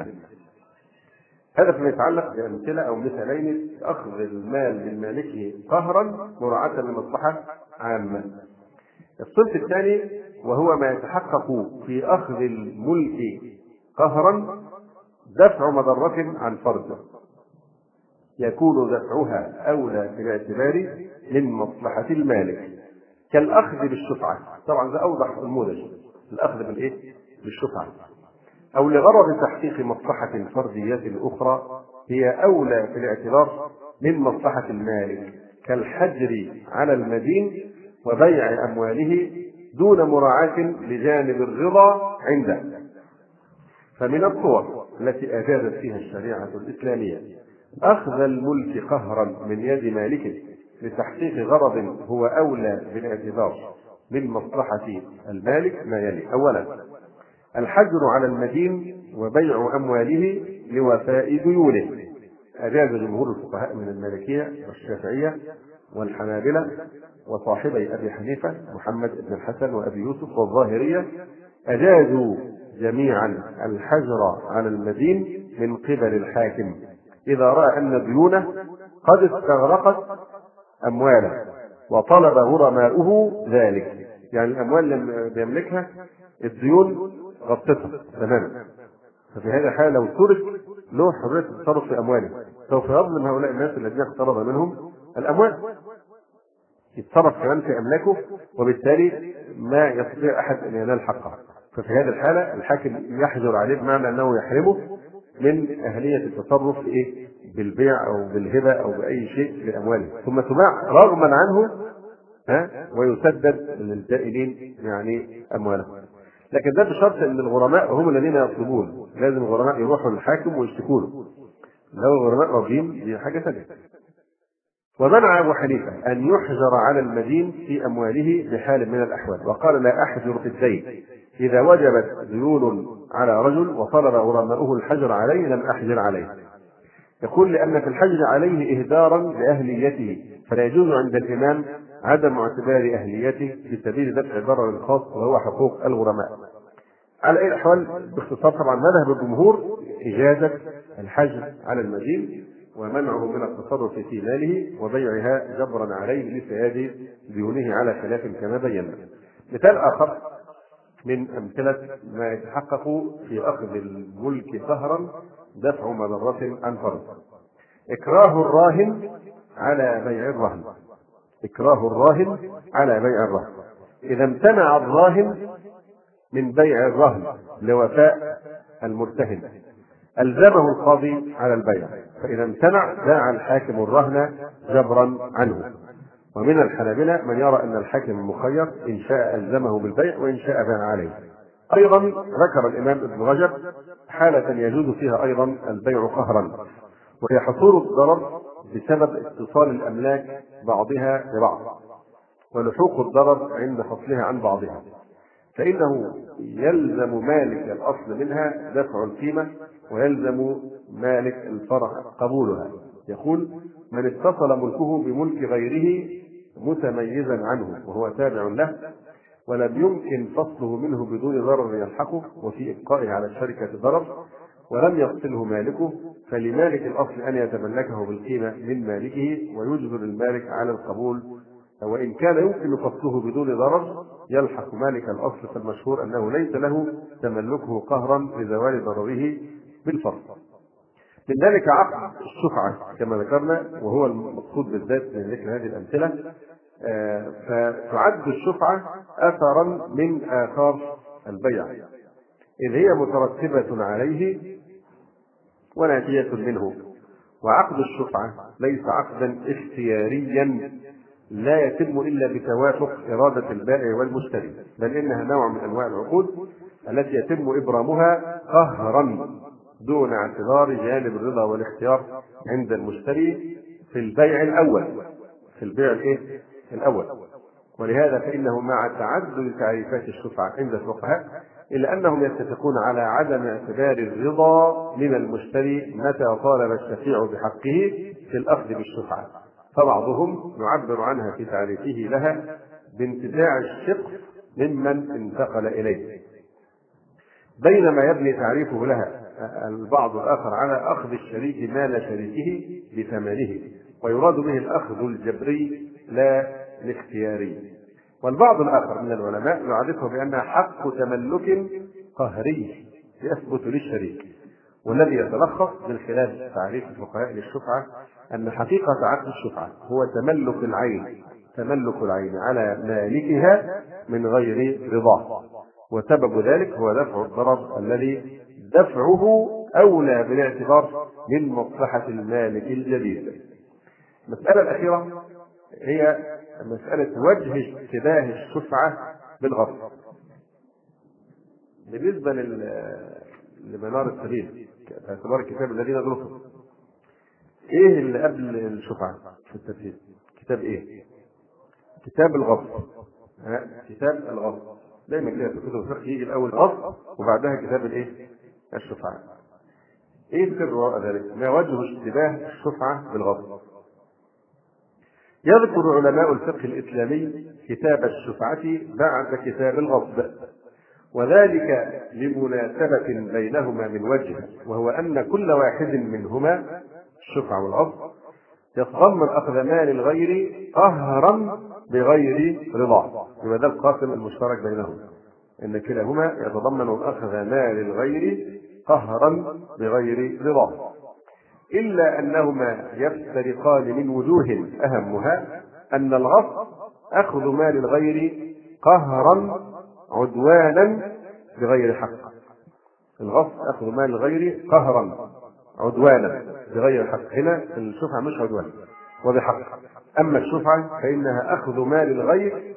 هذا فيما يتعلق بأمثلة أو مثالين أخذ المال من مالكه قهرا مراعاة لمصلحة عامة. الصنف الثاني وهو ما يتحقق في أخذ الملك قهرا دفع مضرة عن فرد يكون دفعها أولى بالاعتبار من مصلحة المالك، كالأخذ بالشفعة. طبعا ده أوضح النموذج، الأخذ بالإيه؟ بالشفعة، أو لغرض تحقيق مصلحة فردية أخرى هي أولى في الاعتبار من مصلحة المالك، كالحجر على المدين وبيع أمواله دون مراعاة لجانب الرضا عنده. فمن الصور التي أجازت فيها الشريعة الإسلامية أخذ الملك قهرا من يد مالكه لتحقيق غرض هو أولى بالاعتبار من مصلحة المالك ما يلي: أولا الحجر على المدين وبيع أمواله لوفاء ديونه. أجاز جمهور الفقهاء من المالكية والشافعية والحنابلة وصاحبي أبي حنيفة محمد بن الحسن وأبي يوسف والظاهرية، أجازوا جميعا الحجر على المدين من قبل الحاكم إذا رأى أن ديونه قد استغرقت أمواله وطلب غرماؤه ذلك. يعني الأموال اللي بيملكها الديون غطتها تماما، ففي هذه الحالة لو ترك له حرية التصرف في أمواله سوف يظلم هؤلاء الناس الذين اقترض منهم الأموال، يتصرف كمان في أملاكه، وبالتالي ما يستطيع أحد أن ينال حقه. ففي هذه الحالة الحاكم يحجر عليه بمعنى أنه يحرمه من أهلية التصرف إيه؟ بالبيع أو بالهبة أو بأي شيء في أمواله، ثم تباع رغما عنه ويسدد للدائنين يعني أموالهم. لكن ده بشرط أن الغرماء هم الذين يطلبون، لازم الغرماء يروحوا للحاكم ويشتكوا له. لو الغرماء راضين دي حاجة ثانية. ومنع أبو حنيفة أن يحجر على المدين في أمواله بحال من الأحوال، وقال: لا أحجر في الدين إذا وجبت ديون على رجل وطلب غرماؤه الحجر عليه لم أحجر عليه. يقول: لأن في الحجر عليه إهدارا لأهليته، فلا يجوز عند الإمام عدم اعتبار أهليته في سبيل دفع الضرر الخاص وهو حقوق الغرماء. على أي الأحوال باختصار طبعا مذهب الجمهور إجازة الحجر على المدين ومنعه من التصرف في ماله وبيعها جبرا عليه لسداد ديونه على خلاف كما بينا. مثال آخر من أمثلة ما يتحقق في أخذ الملك قهرا دفع مضرة عن فرد: إكراه الراهن على بيع الرهن. إكراه الراهن على بيع الرهن. إذا امتنع الراهن من بيع الرهن لوفاء المرتهن ألزمه القاضي على البيع، فإذا امتنع باع الحاكم الرهن جبرا عنه. ومن الحنابلة من يرى أن الحاكم مخير، إن شاء ألزمه بالبيع وإن شاء باع عليه. أيضا ذكر الإمام ابن رجب حالة يجوز فيها أيضا البيع قهرا، وهي حصول الضرر بسبب اتصال الأملاك بعضها ببعض، ولحوق الضرر عند فصلها عن بعضها، فإنه يلزم مالك الأصل منها دفع القيمة، ويلزم مالك الفرع قبولها. يقول: من اتصل ملكه بملك غيره متميزا عنه وهو تابع له، ولم يمكن فصله منه بدون ضرر يلحقه وفي إبقائه على الشركة ضرر، ولم يفصله مالكه، فلمالك الأصل أن يتملكه بالقيمة من مالكه، ويجبر المالك على القبول، وإن كان يمكن فصله بدون ضرر يلحق مالك الأصل، فالمشهور أنه ليس له تملكه قهرا لزوال ضرره بالفصل. من ذلك عقد الشفعة كما ذكرنا، وهو المقصود بالذات من ذكر هذه الأمثلة. فتعد الشفعة أثرا من آثار البيع، إذ هي مترتبة عليه وناتية منه. وعقد الشفعة ليس عقدا اختياريا لا يتم إلا بتوافق إرادة البائع والمشتري، بل إنها نوع من أنواع العقود التي يتم إبرامها قهرا دون اعتبار جانب الرضا والاختيار عند المشتري في البيع الأول، في البيع الأول. ولهذا فإنه مع تعدد تعريفات الشفعة عند الفقهاء إلا أنهم يتفقون على عدم اعتبار الرضا من المشتري متى طالب الشفيع بحقه في الأخذ بالشفعة، فبعضهم يعبر عنها في تعريفه لها بانتزاع الشق ممن انتقل إليه، بينما يبني تعريفه لها البعض الآخر على أخذ الشريك مال شريكه بثمنه، ويراد به الأخذ الجبري لا الاختياري. والبعض الآخر من العلماء يعرفه بأنها حق تملك قهري يثبت للشريك، والذي يتلخص من خلال تعريف الفقهاء للشفعة أن حقيقة عقد الشفعة هو تملك العين على مالكها من غير رضاه، وسبب ذلك هو دفع الضرر الذي دفعه أولى بالاعتبار من مصلحة المالك الجديد. المسألة الأخيرة هي مسألة وجه اشتباه الشفعة بالغصب. بالنسبة لمنار السبيل باعتبار الكتاب الذي ندرسه، ايه اللي قبل الشفعة في التفسير؟ كتاب ايه؟ كتاب الغصب. كتاب الغصب دايما كده في كتب الفقه يجي الاول الغصب وبعدها كتاب الشفعة. ايه سر وراء ذلك؟ ما وجه اشتباه الشفعة بالغصب؟ يذكر علماء الفقه الإسلامي كتاب الشفعة بعد كتاب الغصب، وذلك لمناسبة بينهما من وجه، وهو أن كل واحد منهما الشفعة والغصب يتضمن أخذ مال الغير قهرا بغير رضاه، وهذا القاسم المشترك بينهما، أن كلاهما يتضمن أخذ مال الغير قهرا بغير رضاه، إلا أنهما يفترقان من وجوه أهمها أن الغصب أخذ مال الغير قهرا عدوانا بغير حق. الغصب أخذ مال الغير قهرا عدوانا بغير حق، هنا الشفعة مش عدوان وبحق. أما الشفعة فإنها أخذ مال الغير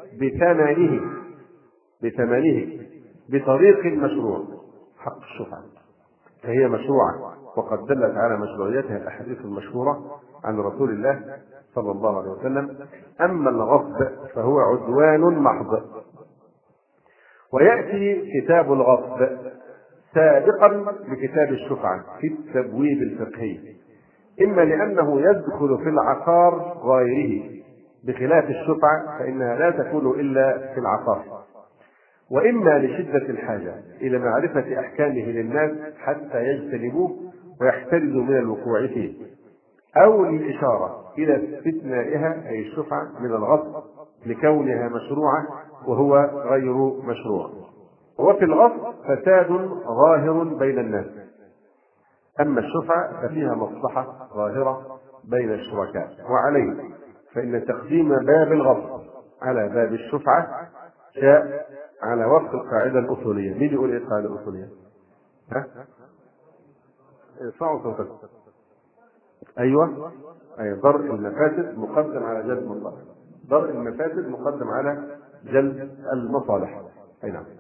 بثمنه بطريق مشروع. حق الشفعة فهي مشروعة، وقد دلت على مشروعيتها الأحاديث المشهورة عن رسول الله صلى الله عليه وسلم. أما الغصب فهو عدوان محض. ويأتي كتاب الغصب سابقا لكتاب الشفعة في التبويب الفقهي، إما لأنه يدخل في العقار غيره بخلاف الشفعة فإنها لا تكون إلا في العقار، وإما لشدة الحاجة إلى معرفة أحكامه للناس حتى يجتنبوه ويحترزوا من الوقوع فيه، أو للإشارة إلى استثنائها أي الشفعة من الغصب لكونها مشروعة وهو غير مشروع. وفي الغصب فساد ظاهر بين الناس، أما الشفعة ففيها مصلحة ظاهرة بين الشركاء. وعليه فإن تقديم باب الغصب على باب الشفعة جاء على وفق القاعدة الأصولية. مين يقول إيه القاعدة الأصولية؟ ارفعوا صوتكم. أيوة درء المفاسد مقدم على جلب المصالح. درء المفاسد مقدم على جلب المصالح. أي نعم.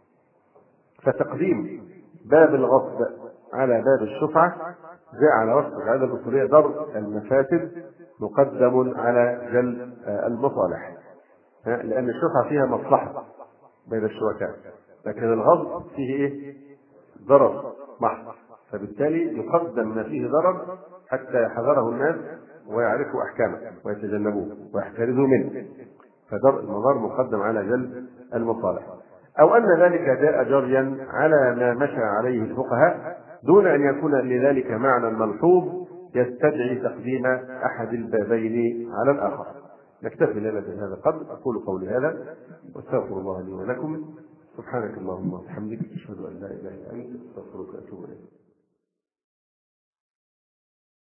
فتقديم باب الغصب على باب الشفعة جاء على وفق القاعدة الأصولية درء المفاسد مقدم على جلب المصالح. لأن الشفعة فيها مصلحة بين الشركاء، لكن الغض فيه إيه؟ ضرر محض، فبالتالي يقدم ما فيه ضرر حتى يحذره الناس ويعرفوا أحكامه ويتجنبوه ويحترزوا منه، فالمضار مقدم على جلب المصالح. أو أن ذلك جاء جريا على ما مشى عليه الفقهاء دون أن يكون لذلك معنى ملحوظ يستدعي تقديم أحد البابين على الآخر. نكتفي لنا بهذا القدر. أقول قولي هذا واستغفر الله لي ولكم. سبحانك اللهم وبحمدك أشهد أن لا إله إلا أنت أستغفرك وأتوب إليك.